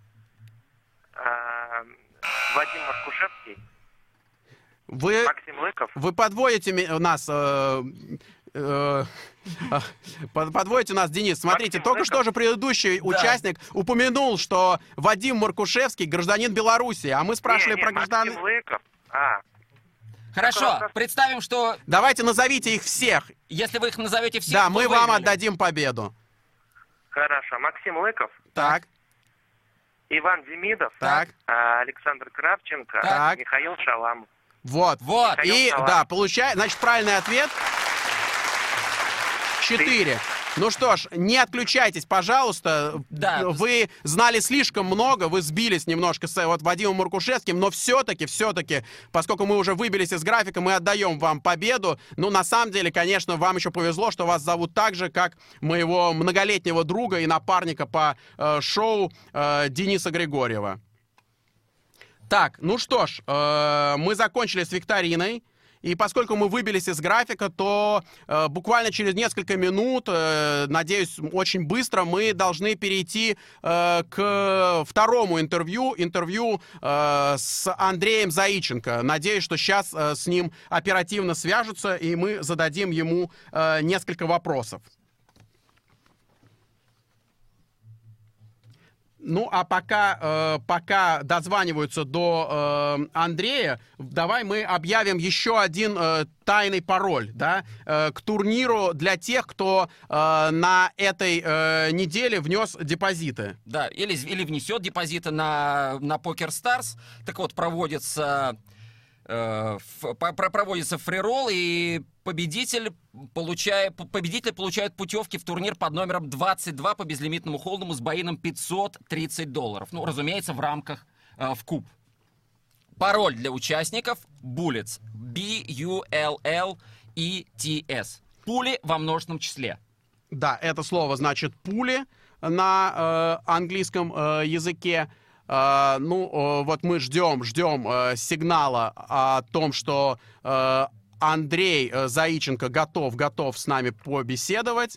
А, Владимир Кушевский. Вы, Максим Лыков. вы подводите ми- нас... э, э, э, под- подводите нас, Денис. Смотрите, Максим только Лыков. что же предыдущий участник упомянул, что Вадим Маркушевский гражданин Беларуси, а мы спрашивали Не, не, про граждан... Максим Лыков. А, Хорошо, Хорошо. представим, что Давайте назовите их всех. если вы их назовете всех, Да, то мы вам выиграли. отдадим победу. хорошо. Максим Лыков. Так, Иван Демидов. так, а, Александр Кравченко. Так. Михаил Шаламов. Вот. Вот. И, да, получай, значит, правильный ответ четыре. Ну что ж, не отключайтесь, пожалуйста. Да. Вы знали слишком много, вы сбились немножко с вот Вадимом Маркушевским, но все-таки, все-таки, поскольку мы уже выбились из графика, мы отдаем вам победу. Ну, на самом деле, конечно, вам еще повезло, что вас зовут так же, как моего многолетнего друга и напарника по э, шоу э, Дениса Григорьева. Так, ну что ж, э, мы закончили с викториной. И поскольку мы выбились из графика, то э, буквально через несколько минут, э, надеюсь, очень быстро, мы должны перейти э, к второму интервью, интервью э, с Андреем Заиченко. Надеюсь, что сейчас э, с ним оперативно свяжутся, и мы зададим ему э, несколько вопросов. Ну, а пока, э, пока дозваниваются до э, Андрея, давай мы объявим еще один э, тайный пароль, да, э, к турниру для тех, кто э, на этой э, неделе внес депозиты. Да, или, или внесет депозиты на, на PokerStars. Так вот, проводится, э, ф, проводится фриролл, и победитель получает, победитель получает путевки в турнир под номером двадцать два по безлимитному холдому с боином пятьсот тридцать долларов. Ну, разумеется, в рамках э, в куб. Пароль для участников Bullets. би ю эл эл и ти эс. Пули во множественном числе. Да, это слово значит пули на э, английском э, языке. Э, ну, э, вот мы ждем, ждем э, сигнала о том, что э, Андрей э, Заиченко готов, готов с нами побеседовать.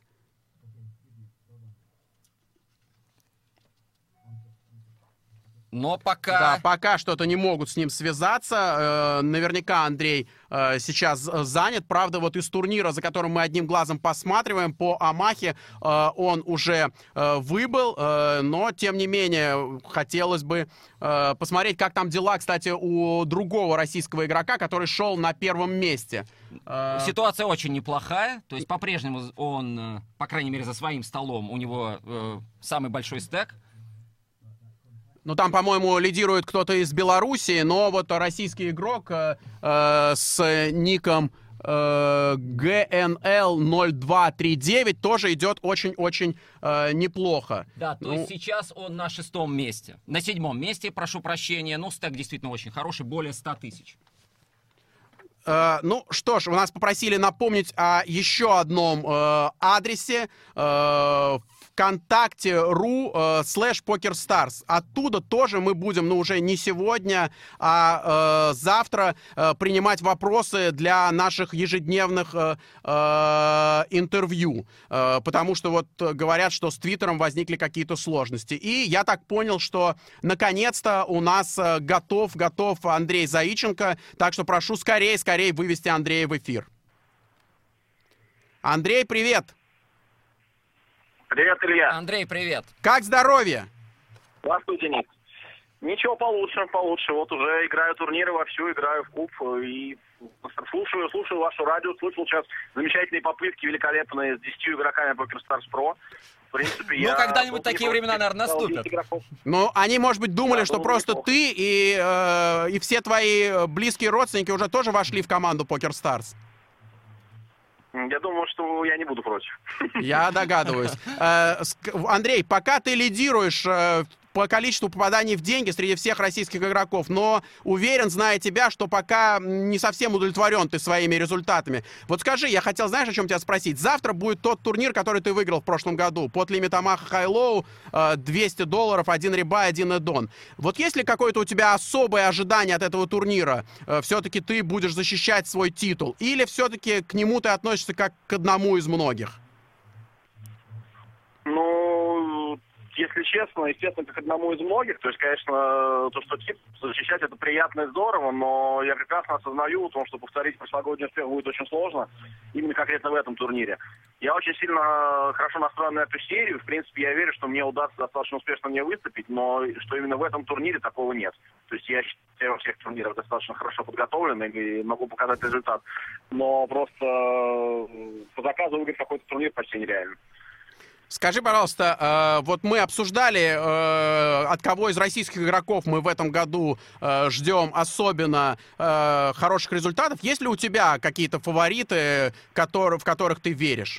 Но пока... Да, пока что-то не могут с ним связаться. Э, наверняка Андрей э, сейчас занят. Правда, вот из турнира, за которым мы одним глазом посматриваем, по Амахе, э, он уже э, выбыл. Э, но, тем не менее, хотелось бы э, посмотреть, как там дела, кстати, у другого российского игрока, который шел на первом месте. Э, Ситуация очень неплохая. То есть, по-прежнему он, по крайней мере, за своим столом, у него э, самый большой стек. Ну, там, по-моему, лидирует кто-то из Белоруссии, но вот российский игрок э, э, с ником э, джи эн эл ноль два три девять тоже идет очень-очень э, неплохо. Да, то ну... есть сейчас он на шестом месте. На седьмом месте, прошу прощения. Ну, стек действительно очень хороший, более ста тысяч. Uh, ну что ж, у нас попросили напомнить о еще одном uh, адресе uh, ВКонтакте точка ру слэш PokerStars. Оттуда тоже мы будем, ну уже не сегодня, а uh, завтра uh, принимать вопросы для наших ежедневных uh, uh, интервью. Uh, потому что вот говорят, что с Твиттером возникли какие-то сложности. И я так понял, что наконец-то у нас uh, готов, готов Андрей Заиченко. Так что прошу скорее, скорее скорее вывести Андрея в эфир. Андрей, привет! Привет, Илья. Андрей, привет. Как здоровье? Здравствуй, Денис. Ничего, получше, получше. Вот уже играю турниры вовсю, играю в куб и слушаю, слушаю вашу радио. Слышал сейчас замечательные попытки, великолепные, с десятью игроками PokerStars Pro. В принципе, ну, я... когда-нибудь такие времена, наверное, наступят. Ну, они, может быть, думали, да, что просто неплохо. Ты и, э, и все твои близкие родственники уже тоже вошли в команду PokerStars. Я думаю, что я не буду против. Я догадываюсь. Э, Андрей, пока ты лидируешь э, по количеству попаданий в деньги среди всех российских игроков, но уверен, зная тебя, что пока не совсем удовлетворен ты своими результатами. Вот скажи, я хотел, знаешь, о чем тебя спросить? Завтра будет тот турнир, который ты выиграл в прошлом году. Под лимит Амаха Хай-Лоу, двести долларов, один рибай, один эддон. Вот есть ли какое-то у тебя особое ожидание от этого турнира? Все-таки ты будешь защищать свой титул? Или все-таки к нему ты относишься как к одному из многих? Ну... Если честно, естественно, как одному из многих, то есть, конечно, то, что тип защищать, это приятно и здорово, но я прекрасно осознаю, том, что повторить прошлогодний успех будет очень сложно, именно конкретно в этом турнире. Я очень сильно хорошо настроен на эту серию, в принципе, я верю, что мне удастся достаточно успешно мне выступить, но что именно в этом турнире такого нет. То есть я считаю, во всех турнирах достаточно хорошо подготовлен и могу показать результат, но просто по заказу выиграть какой-то турнир почти нереально. Скажи, пожалуйста, э, вот мы обсуждали, э, от кого из российских игроков мы в этом году э, ждем особенно э, хороших результатов. Есть ли у тебя какие-то фавориты, которые, в которых ты веришь?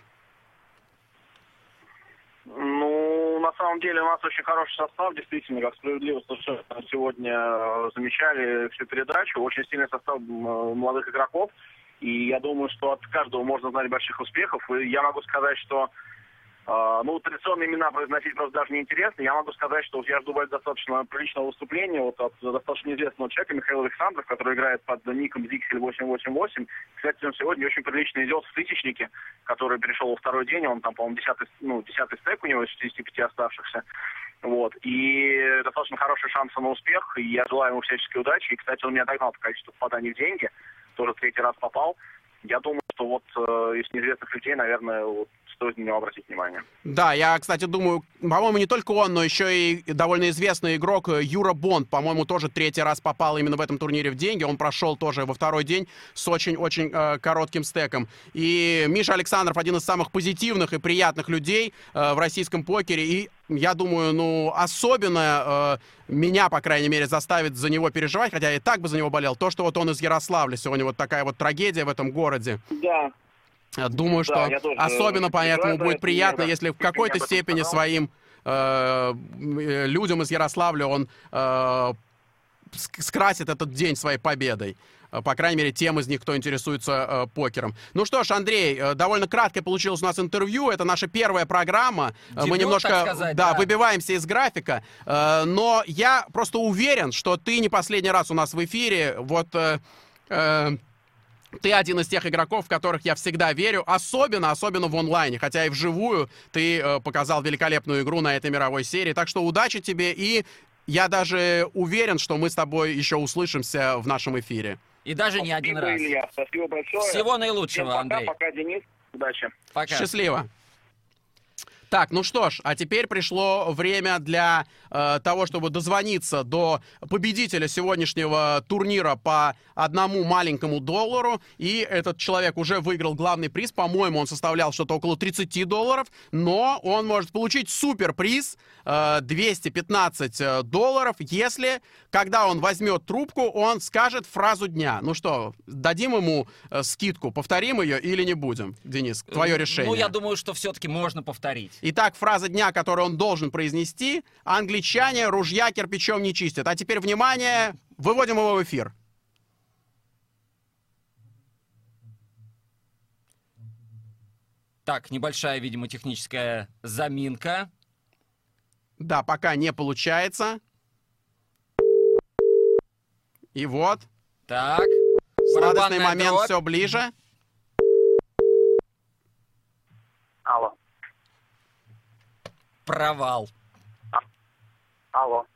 Ну, на самом деле у нас очень хороший состав, действительно, как справедливо совершенно сегодня замечали всю передачу. Очень сильный состав молодых игроков. И я думаю, что от каждого можно знать больших успехов. И я могу сказать, что э, ну, традиционные имена произносить просто даже неинтересно. Я могу сказать, что я жду достаточно приличного выступления вот от достаточно известного человека Михаила Александров, который играет под ником Zixel восемь восемь восемь. Кстати, он сегодня очень прилично идет в тысячнике, который перешел во второй день. Он там, по-моему, десятый, ну, десятый стек у него из шестидесяти пяти оставшихся. Вот. И достаточно хороший шанс на успех. И я желаю ему всяческой удачи. И, кстати, он меня догнал по количеству попаданий в деньги. Тоже третий раз попал. Я думаю, что вот э, из неизвестных людей, наверное, вот, стоит на него обратить внимание. Да, я, кстати, думаю, по-моему, не только он, но еще и довольно известный игрок Юра Бонд, по-моему, тоже третий раз попал именно в этом турнире в деньги. Он прошел тоже во второй день с очень-очень э, коротким стеком. И Миша Александров один из самых позитивных и приятных людей э, в российском покере. И я думаю, ну, особенно э, меня, по крайней мере, заставит за него переживать, хотя я и так бы за него болел, то, что вот он из Ярославля, сегодня вот такая вот трагедия в этом городе. Да. Думаю, Да, что особенно поэтому будет приятно, если в какой-то степени своим э, людям из Ярославля он э, скрасит этот день своей победой. По крайней мере, тем из них, кто интересуется э, покером. Ну что ж, Андрей, э, довольно краткое получилось у нас интервью. Это наша первая программа. Дебют, Мы немножко сказать, да, да. выбиваемся из графика. Э, но я просто уверен, что ты не последний раз у нас в эфире. Вот... Э, э, Ты один из тех игроков, в которых я всегда верю, особенно, особенно в онлайне, хотя и вживую ты э, показал великолепную игру на этой мировой серии. Так что удачи тебе, и я даже уверен, что мы с тобой еще услышимся в нашем эфире. И даже не один раз. Илья, спасибо большое. Всего наилучшего, пока, Андрей. Пока, Денис. Удачи. Пока. Счастливо. Так, ну что ж, а теперь пришло время для э, того, чтобы дозвониться до победителя сегодняшнего турнира по одному маленькому доллару. И этот человек уже выиграл главный приз. По-моему, он составлял что-то около тридцати долларов. Но он может получить суперприз э, двести пятнадцать долларов, если, когда он возьмет трубку, он скажет фразу дня. Ну что, дадим ему э, скидку, повторим ее или не будем? Денис, твое решение. Ну, я думаю, что все-таки можно повторить. Итак, фраза дня, которую он должен произнести: англичане ружья кирпичом не чистят. А теперь, внимание, выводим его в эфир. Так, небольшая, видимо, техническая заминка. Да, пока не получается. И вот. Так. Сладостный момент дробь. все ближе. Алло. Провал. Алло.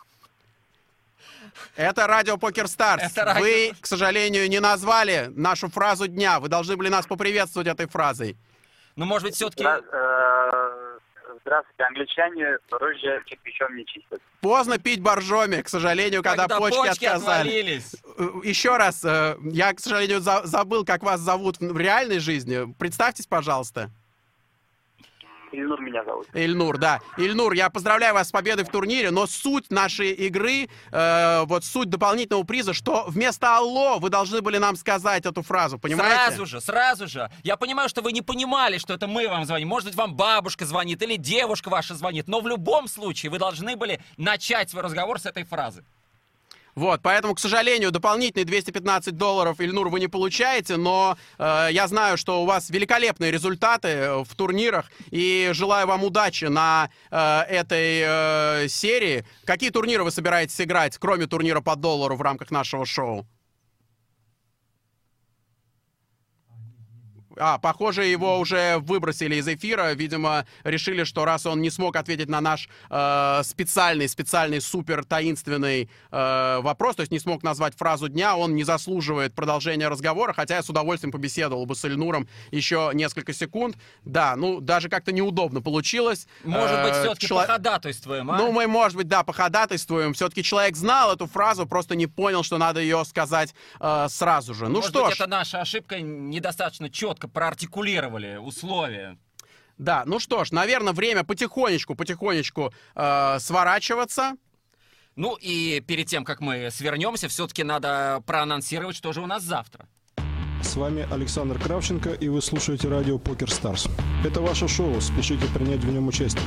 Это радио Покер Старс. Это радио... Вы, к сожалению, не назвали нашу фразу дня. Вы должны были нас поприветствовать этой фразой. Ну, может быть, все-таки... Здравствуйте, англичане ружья кирпичом не чистят. Поздно пить боржоми, к сожалению, когда, когда почки, почки отказали. Отвалились. Еще раз, я, к сожалению, забыл, как вас зовут в реальной жизни. Представьтесь, пожалуйста. Ильнур меня зовут. Ильнур, да. Ильнур, я поздравляю вас с победой в турнире, но суть нашей игры, э, вот суть дополнительного приза, что вместо «алло» вы должны были нам сказать эту фразу, понимаете? Сразу же, сразу же. Я понимаю, что вы не понимали, что это мы вам звоним. Может быть, вам бабушка звонит или девушка ваша звонит, но в любом случае вы должны были начать свой разговор с этой фразы. Вот, поэтому, к сожалению, дополнительные двести пятнадцать долларов, Ильнур, вы не получаете, но э, я знаю, что у вас великолепные результаты в турнирах, и желаю вам удачи на э, этой э, серии. Какие турниры вы собираетесь играть, кроме турнира по доллару в рамках нашего шоу? А, похоже, его уже выбросили из эфира. Видимо, решили, что раз он не смог ответить на наш э, специальный, специальный супер таинственный э, вопрос, то есть не смог назвать фразу дня, он не заслуживает продолжения разговора, хотя я с удовольствием побеседовал бы с Ильнуром еще несколько секунд. Да, ну, даже как-то неудобно получилось. Может быть, все-таки Чело... походатайствуем, а? Ну, мы, может быть, да, походатайствуем. Все-таки человек знал эту фразу, просто не понял, что надо ее сказать э, сразу же. Ну может что быть, ж. это наша ошибка, недостаточно четко проартикулировали условия. Да, ну что ж, наверное, время потихонечку-потихонечку э, сворачиваться. Ну и перед тем, как мы свернемся, все-таки надо проанонсировать, что же у нас завтра. С вами Александр Кравченко, и вы слушаете радио Покер Старс. Это ваше шоу, спешите принять в нем участие.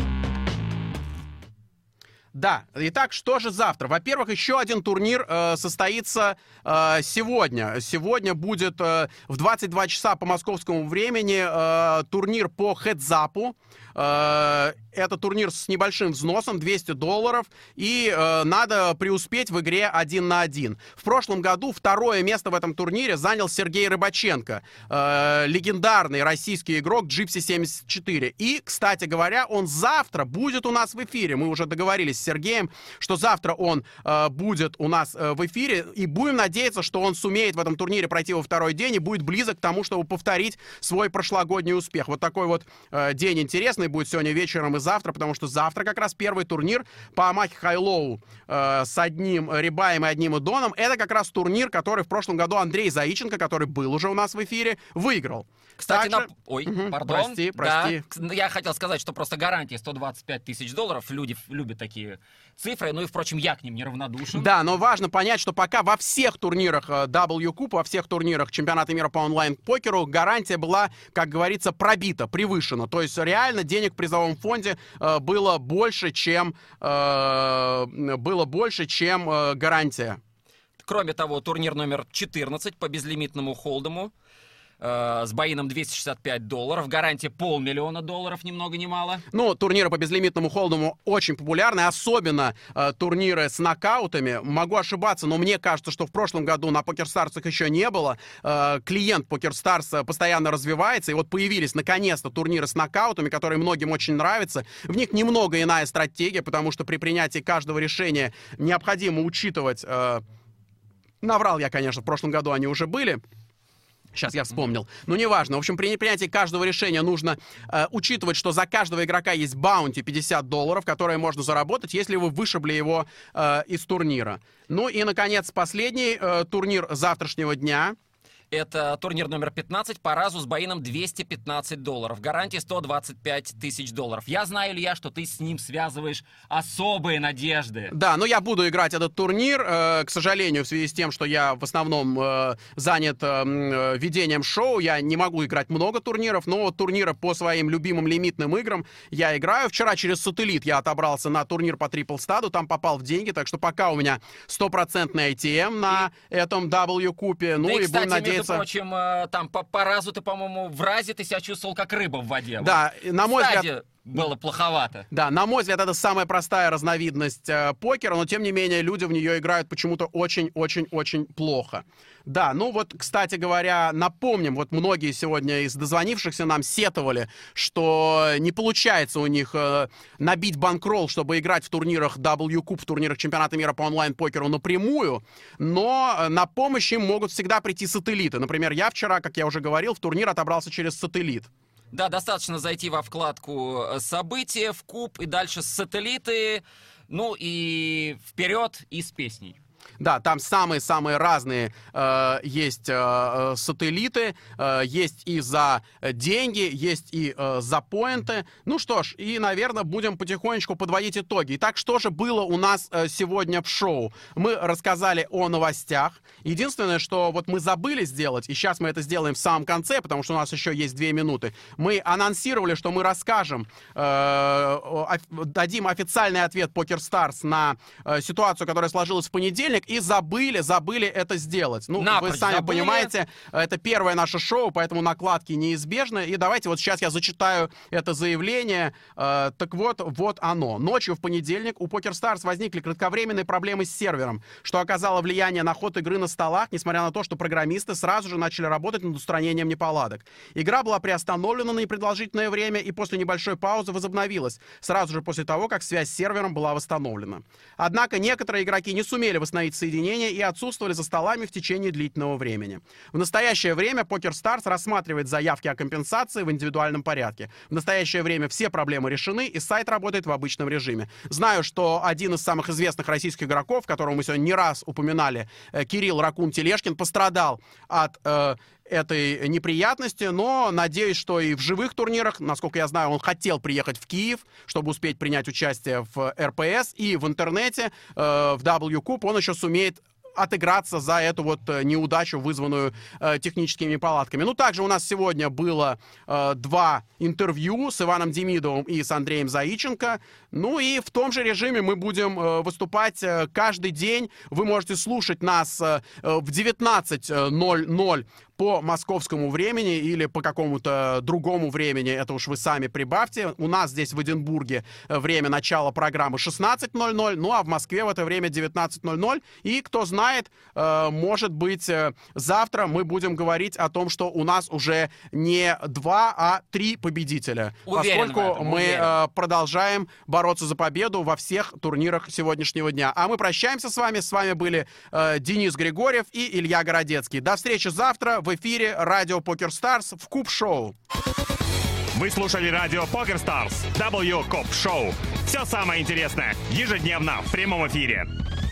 Да, итак, что же завтра? Во-первых, еще один турнир э, состоится э, сегодня. Сегодня будет э, в двадцать два часа по московскому времени э, турнир по хедзапу. Э, это турнир с небольшим взносом, двести долларов, и э, надо преуспеть в игре один на один. В прошлом году второе место в этом турнире занял Сергей Рыбаченко, э, легендарный российский игрок Gypsy семьдесят четыре. И, кстати говоря, он завтра будет у нас в эфире. Мы уже договорились с Сергеем, что завтра он э, будет у нас э, в эфире, и будем надеяться, что он сумеет в этом турнире пройти во второй день и будет близок к тому, чтобы повторить свой прошлогодний успех. Вот такой вот э, день интересный будет сегодня вечером и завтра, потому что завтра как раз первый турнир по Амахи Хай-Лоу э, с одним Рибаем и одним Идоном. Это как раз турнир, который в прошлом году Андрей Заиченко, который был уже у нас в эфире, выиграл. Кстати, Также... на... ой, угу, пардон. Прости, прости. Да, я хотел сказать, что просто гарантия сто двадцать пять тысяч долларов. Люди любят такие цифры. Ну и, впрочем, я к ним неравнодушен. Да, но важно понять, что пока во всех турнирах W-Cup, во всех турнирах чемпионата мира по онлайн-покеру гарантия была, как говорится, пробита, превышена. То есть реально денег в призовом фонде э, было больше, чем, э, было больше, чем э, гарантия. Кроме того, турнир номер четырнадцать по безлимитному холдому э, с баином двести шестьдесят пять долларов. Гарантия полмиллиона долларов, ни много ни мало. Ну, турниры по безлимитному холдому очень популярны, особенно э, турниры с нокаутами. Могу ошибаться, но мне кажется, что в прошлом году на PokerStars их еще не было. Э, клиент PokerStars постоянно развивается, и вот появились наконец-то турниры с нокаутами, которые многим очень нравятся. В них немного иная стратегия, потому что при принятии каждого решения необходимо учитывать... Э, наврал я, конечно, в прошлом году они уже были. Сейчас я вспомнил. Но неважно. В общем, при принятии каждого решения нужно э, учитывать, что за каждого игрока есть баунти пятьдесят долларов, которые можно заработать, если вы вышибли его э, из турнира. Ну и, наконец, последний э, турнир завтрашнего дня. Это турнир номер пятнадцать по разу с баином двести пятнадцать долларов. Гарантия сто двадцать пять тысяч долларов. Я знаю, Илья, что ты с ним связываешь особые надежды. Да, но я буду играть этот турнир, э, к сожалению, в связи с тем, что я в основном э, занят э, ведением шоу. Я не могу играть много турниров, но вот турниры по своим любимым лимитным играм я играю. Вчера через сателлит я отобрался на турнир по Triple Stud, там попал в деньги, так что пока у меня стопроцентный ай ти эм на и... этом W-купе. Ну да и, и кстати, будем надеяться... Между прочим, там по, по разу ты, по-моему, в разе ты себя чувствовал как рыба в воде. Да, вот. на мой Кстати, взгляд... было плоховато. Да, на мой взгляд, это самая простая разновидность э, покера, но, тем не менее, люди в нее играют почему-то очень-очень-очень плохо. Да, ну вот, кстати говоря, напомним, вот многие сегодня из дозвонившихся нам сетовали, что не получается у них э, набить банкролл, чтобы играть в турнирах W-Cup, в турнирах чемпионата мира по онлайн-покеру напрямую, но на помощь им могут всегда прийти сателлиты. Например, я вчера, как я уже говорил, в турнир отобрался через сателлит. Да, достаточно зайти во вкладку «События», в куб и дальше «Сателлиты», ну и вперед и с песней. Да, там самые-самые разные э, есть э, сателлиты, э, есть и за деньги, есть и э, за поинты. Ну что ж, и, наверное, будем потихонечку подводить итоги. Итак, что же было у нас э, сегодня в шоу? Мы рассказали о новостях. Единственное, что вот мы забыли сделать, и сейчас мы это сделаем в самом конце, потому что у нас еще есть две минуты, мы анонсировали, что мы расскажем, э, дадим официальный ответ PokerStars на э, ситуацию, которая сложилась в понедельник, и забыли, забыли это сделать. Ну, Напрочь вы сами забыли. понимаете, это первое наше шоу, поэтому накладки неизбежны. И давайте вот сейчас я зачитаю это заявление. Э, так вот, вот оно. Ночью в понедельник у PokerStars возникли кратковременные проблемы с сервером, что оказало влияние на ход игры на столах, несмотря на то, что программисты сразу же начали работать над устранением неполадок. Игра была приостановлена на непродолжительное время и после небольшой паузы возобновилась, сразу же после того, как связь с сервером была восстановлена. Однако некоторые игроки не сумели восстановить соединение и отсутствовали за столами в течение длительного времени. В настоящее время PokerStars рассматривает заявки о компенсации в индивидуальном порядке. В настоящее время все проблемы решены, и сайт работает в обычном режиме. Знаю, что один из самых известных российских игроков, которого мы сегодня не раз упоминали, Кирилл Ракун Телешкин, пострадал от э, этой неприятности, но надеюсь, что и в живых турнирах, насколько я знаю, он хотел приехать в Киев, чтобы успеть принять участие в эр пэ эс, и в интернете, э, в дабл ю Cup он еще сумеет отыграться за эту вот неудачу, вызванную э, техническими неполадками. Ну, также у нас сегодня было э, два интервью с Иваном Демидовым и с Андреем Заиченко. Ну и в том же режиме мы будем э, выступать э, каждый день. Вы можете слушать нас э, в девятнадцать ноль ноль по московскому времени или по какому-то другому времени, это уж вы сами прибавьте. У нас здесь в Эдинбурге время начала программы шестнадцать ноль ноль, ну а в Москве в это время девятнадцать ноль ноль. И кто знает, может быть, завтра мы будем говорить о том, что у нас уже не два, а три победителя. Уверен поскольку мы уверен. продолжаем бороться за победу во всех турнирах сегодняшнего дня. А мы прощаемся с вами. С вами были Денис Григорьев и Илья Городецкий. До встречи завтра в эфире радио Poker Stars в Куб Шоу. Вы слушали радио Poker Stars, дабл ю Cup Show. Все самое интересное ежедневно в прямом эфире.